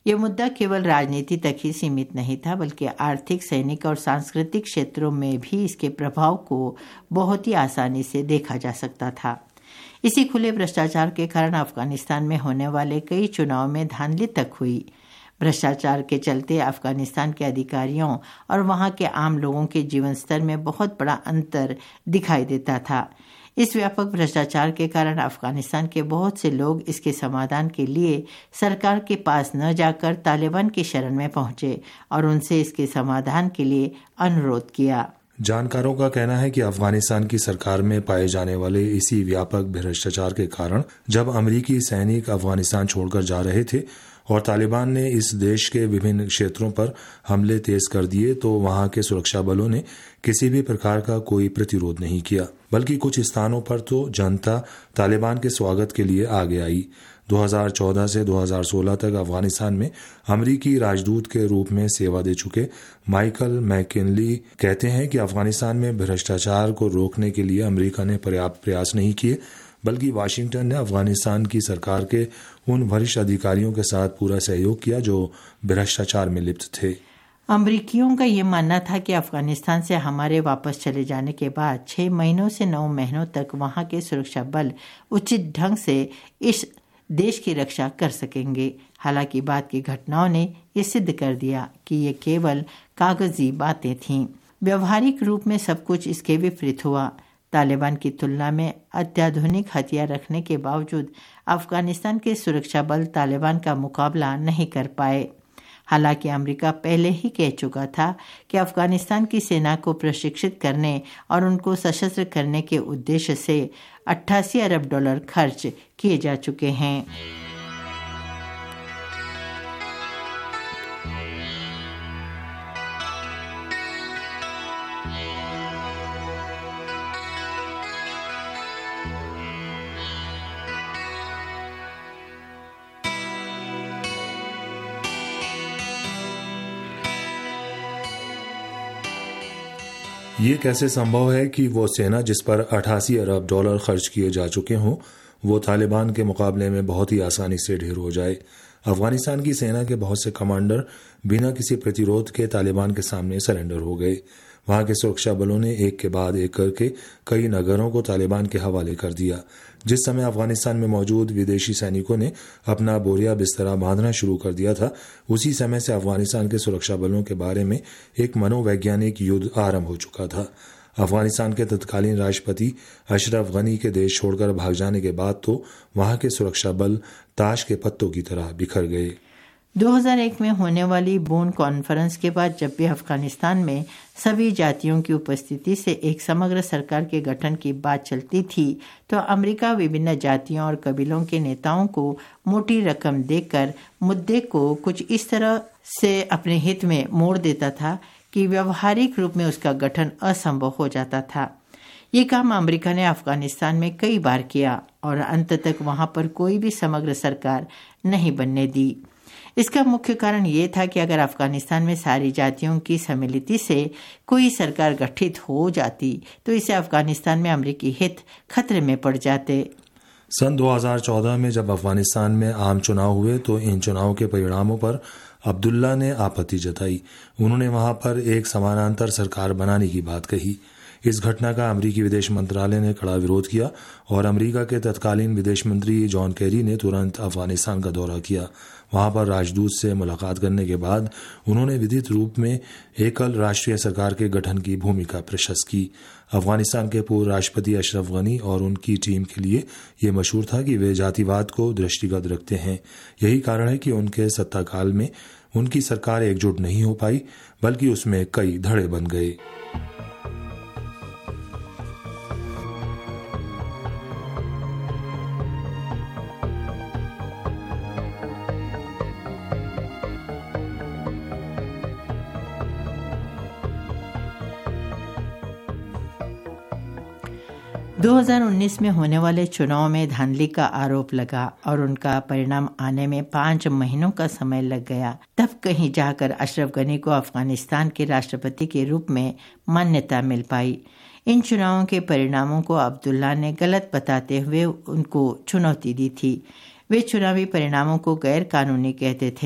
ये मुद्दा केवल राजनीति तक ही सीमित नहीं था, बल्कि आर्थिक, सैनिक और सांस्कृतिक क्षेत्रों में भी इसके प्रभाव को बहुत ही आसानी से देखा जा सकता था। इसी खुले भ्रष्टाचार के कारण अफगानिस्तान में होने वाले कई चुनाव में धांधली तक हुई। भ्रष्टाचार के चलते अफगानिस्तान के अधिकारियों और वहां के आम लोगों के जीवन स्तर में बहुत बड़ा अंतर दिखाई देता था। इस व्यापक भ्रष्टाचार के कारण अफगानिस्तान के बहुत से लोग इसके समाधान के लिए सरकार के पास न जाकर तालिबान की शरण में पहुंचे और उनसे इसके समाधान के लिए अनुरोध किया। जानकारों का कहना है कि अफगानिस्तान की सरकार में पाए जाने वाले इसी व्यापक भ्रष्टाचार के कारण जब अमेरिकी सैनिक अफगानिस्तान छोड़कर जा रहे थे और तालिबान ने इस देश के विभिन्न क्षेत्रों पर हमले तेज कर दिए, तो वहां के सुरक्षा बलों ने किसी भी प्रकार का कोई प्रतिरोध नहीं किया, बल्कि कुछ स्थानों पर तो जनता तालिबान के स्वागत के लिए आगे आई। दो हज़ार चौदह से दो हज़ार सोलह तक अफगानिस्तान में अमेरिकी राजदूत के रूप में सेवा दे चुके माइकल मैकिनली कहते हैं कि अफगानिस्तान में भ्रष्टाचार को रोकने के लिए अमेरिका ने पर्याप्त प्रयास नहीं किए, बल्कि वाशिंगटन ने अफगानिस्तान की सरकार के उन वरिष्ठ अधिकारियों के साथ पूरा सहयोग किया जो भ्रष्टाचार में लिप्त थे। अमरीकियों का ये मानना था कि अफगानिस्तान से हमारे वापस चले जाने के बाद छह महीनों से नौ महीनों तक वहां के सुरक्षा बल उचित ढंग से इस देश की रक्षा कर सकेंगे। हालांकि बाद की घटनाओं ने ये सिद्ध कर दिया कि ये केवल कागजी बातें थीं। व्यवहारिक रूप में सब कुछ इसके विपरीत हुआ। तालिबान की तुलना में अत्याधुनिक हथियार रखने के बावजूद अफगानिस्तान के सुरक्षा बल तालिबान का मुकाबला नहीं कर पाए। हालांकि अमेरिका पहले ही कह चुका था कि अफगानिस्तान की सेना को प्रशिक्षित करने और उनको सशस्त्र करने के उद्देश्य से अट्ठासी अरब डॉलर खर्च किए जा चुके हैं। ये कैसे संभव है कि वो सेना जिस पर अठासी अरब डॉलर खर्च किए जा चुके हों, वो तालिबान के मुकाबले में बहुत ही आसानी से ढेर हो जाए। अफगानिस्तान की सेना के बहुत से कमांडर बिना किसी प्रतिरोध के तालिबान के सामने सरेंडर हो गए। वहां के सुरक्षा बलों ने एक के बाद एक करके कई नगरों को तालिबान के हवाले कर दिया। जिस समय अफगानिस्तान में मौजूद विदेशी सैनिकों ने अपना बोरिया बिस्तरा बांधना शुरू कर दिया था, उसी समय से अफगानिस्तान के सुरक्षा बलों के बारे में एक मनोवैज्ञानिक युद्ध आरंभ हो चुका था। अफगानिस्तान के तत्कालीन राष्ट्रपति अशरफ गनी के देश छोड़कर भाग जाने के बाद तो वहां के सुरक्षा बल ताश के पत्तों की तरह बिखर गए। दो हज़ार एक में होने वाली बोन कॉन्फ्रेंस के बाद जब भी अफगानिस्तान में सभी जातियों की उपस्थिति से एक समग्र सरकार के गठन की बात चलती थी, तो अमेरिका विभिन्न जातियों और कबीलों के नेताओं को मोटी रकम देकर मुद्दे को कुछ इस तरह से अपने हित में मोड़ देता था कि व्यवहारिक रूप में उसका गठन असंभव हो जाता था। ये काम अमेरिका ने अफगानिस्तान में कई बार किया और अंत तक वहां पर कोई भी समग्र सरकार नहीं बनने दी। इसका मुख्य कारण ये था कि अगर अफगानिस्तान में सारी जातियों की सम्मिलित से कोई सरकार गठित हो जाती तो इससे अफगानिस्तान में अमेरिकी हित खतरे में पड़ जाते। सन दो हज़ार चौदह में जब अफगानिस्तान में आम चुनाव हुए तो इन चुनाव के परिणामों पर अब्दुल्ला ने आपत्ति जताई। उन्होंने वहां पर एक समानांतर सरकार बनाने की बात कही। इस घटना का अमेरिकी विदेश मंत्रालय ने कड़ा विरोध किया और अमेरिका के तत्कालीन विदेश मंत्री जॉन केरी ने तुरंत अफगानिस्तान का दौरा किया। वहां पर राजदूत से मुलाकात करने के बाद उन्होंने विधित रूप में एकल राष्ट्रीय सरकार के गठन की भूमिका प्रशस्त की। अफगानिस्तान के पूर्व राष्ट्रपति अशरफ गनी और उनकी टीम के लिए ये मशहूर था कि वे जातिवाद को दृष्टिगत रखते हैं। यही कारण है कि उनके सत्ताकाल में उनकी सरकार एकजुट नहीं हो पाई, बल्कि उसमें कई धड़े बन गए। दो हज़ार उन्नीस में होने वाले चुनाव में धांधली का आरोप लगा और उनका परिणाम आने में पांच महीनों का समय लग गया। तब कहीं जाकर अशरफ गनी को अफगानिस्तान के राष्ट्रपति के रूप में मान्यता मिल पाई। इन चुनावों के परिणामों को अब्दुल्ला ने गलत बताते हुए उनको चुनौती दी थी। वे चुनावी परिणामों को गैर कानूनी कहते थे।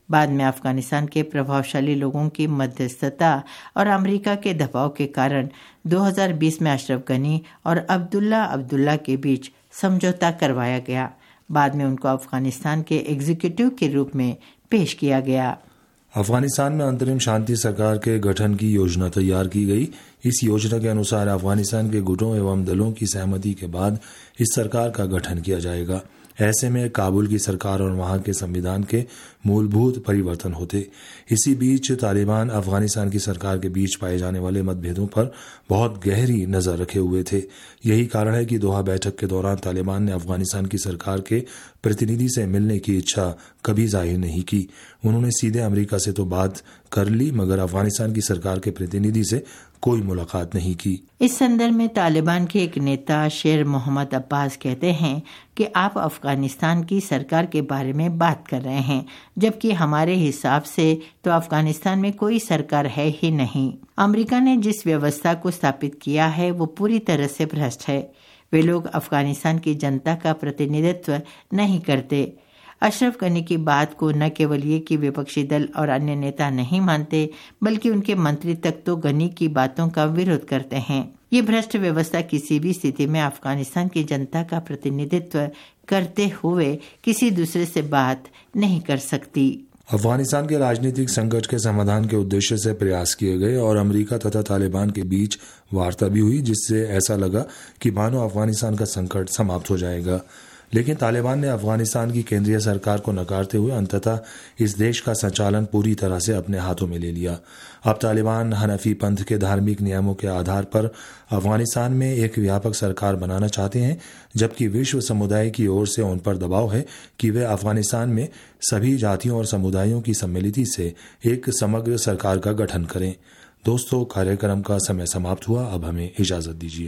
बाद में अफगानिस्तान के प्रभावशाली लोगों की मध्यस्थता और अमेरिका के दबाव के कारण दो हज़ार बीस में अशरफ गनी और अब्दुल्ला अब्दुल्ला के बीच समझौता करवाया गया। बाद में उनको अफगानिस्तान के एग्जीक्यूटिव के रूप में पेश किया गया। अफगानिस्तान में अंतरिम शांति सरकार के गठन की योजना तैयार की गई। इस योजना के अनुसार अफगानिस्तान के गुटों एवं दलों की सहमति के बाद इस सरकार का गठन किया जाएगा। ऐसे में काबुल की सरकार और वहां के संविधान के मूलभूत परिवर्तन होते। इसी बीच तालिबान अफगानिस्तान की सरकार के बीच पाए जाने वाले मतभेदों पर बहुत गहरी नजर रखे हुए थे। यही कारण है कि दोहा बैठक के दौरान तालिबान ने अफगानिस्तान की सरकार के प्रतिनिधि से मिलने की इच्छा कभी जाहिर नहीं की। उन्होंने सीधे अमेरिका से तो बात कर ली, मगर अफगानिस्तान की सरकार के प्रतिनिधि से कोई मुलाकात नहीं की। इस संदर्भ में तालिबान के एक नेता शेर मोहम्मद अब्बास कहते हैं कि आप अफगानिस्तान की सरकार के बारे में बात कर रहे हैं, जबकि हमारे हिसाब से तो अफगानिस्तान में कोई सरकार है ही नहीं। अमेरिका ने जिस व्यवस्था को स्थापित किया है वो पूरी तरह से भ्रष्ट है। वे लोग अफगानिस्तान की जनता का प्रतिनिधित्व नहीं करते। अशरफ गनी की बात को न केवल ये कि विपक्षी दल और अन्य नेता नहीं मानते, बल्कि उनके मंत्री तक तो गनी की बातों का विरोध करते हैं। ये भ्रष्ट व्यवस्था किसी भी स्थिति में अफगानिस्तान की जनता का प्रतिनिधित्व करते हुए किसी दूसरे से बात नहीं कर सकती। अफगानिस्तान के राजनीतिक संकट के समाधान के उद्देश्य से प्रयास किए गए और अमेरिका तथा तालिबान के बीच वार्ता भी हुई, जिससे ऐसा लगा कि मानो अफगानिस्तान का संकट समाप्त हो जाएगा। लेकिन तालिबान ने अफगानिस्तान की केंद्रीय सरकार को नकारते हुए अंततः इस देश का संचालन पूरी तरह से अपने हाथों में ले लिया। अब तालिबान हनफी पंथ के धार्मिक नियमों के आधार पर अफगानिस्तान में एक व्यापक सरकार बनाना चाहते हैं, जबकि विश्व समुदाय की ओर से उन पर दबाव है कि वे अफगानिस्तान में सभी जातियों और समुदायों की सम्मिलित से एक समग्र सरकार का गठन करें। दोस्तों, कार्यक्रम का समय समाप्त हुआ। अब हमें इजाजत दीजिए।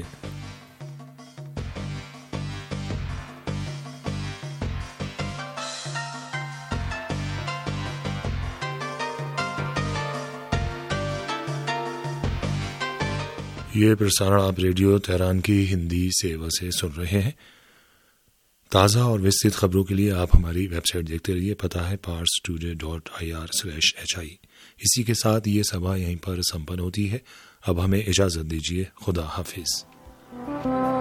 ये प्रसारण आप रेडियो तेहरान की हिंदी सेवा से सुन रहे हैं। ताज़ा और विस्तृत खबरों के लिए आप हमारी वेबसाइट देखते रहिए। पता है Pars today dot I R slash H I. इसी के साथ ये सभा यहीं पर संपन्न होती है। अब हमें इजाज़त दीजिए। खुदा हाफिज।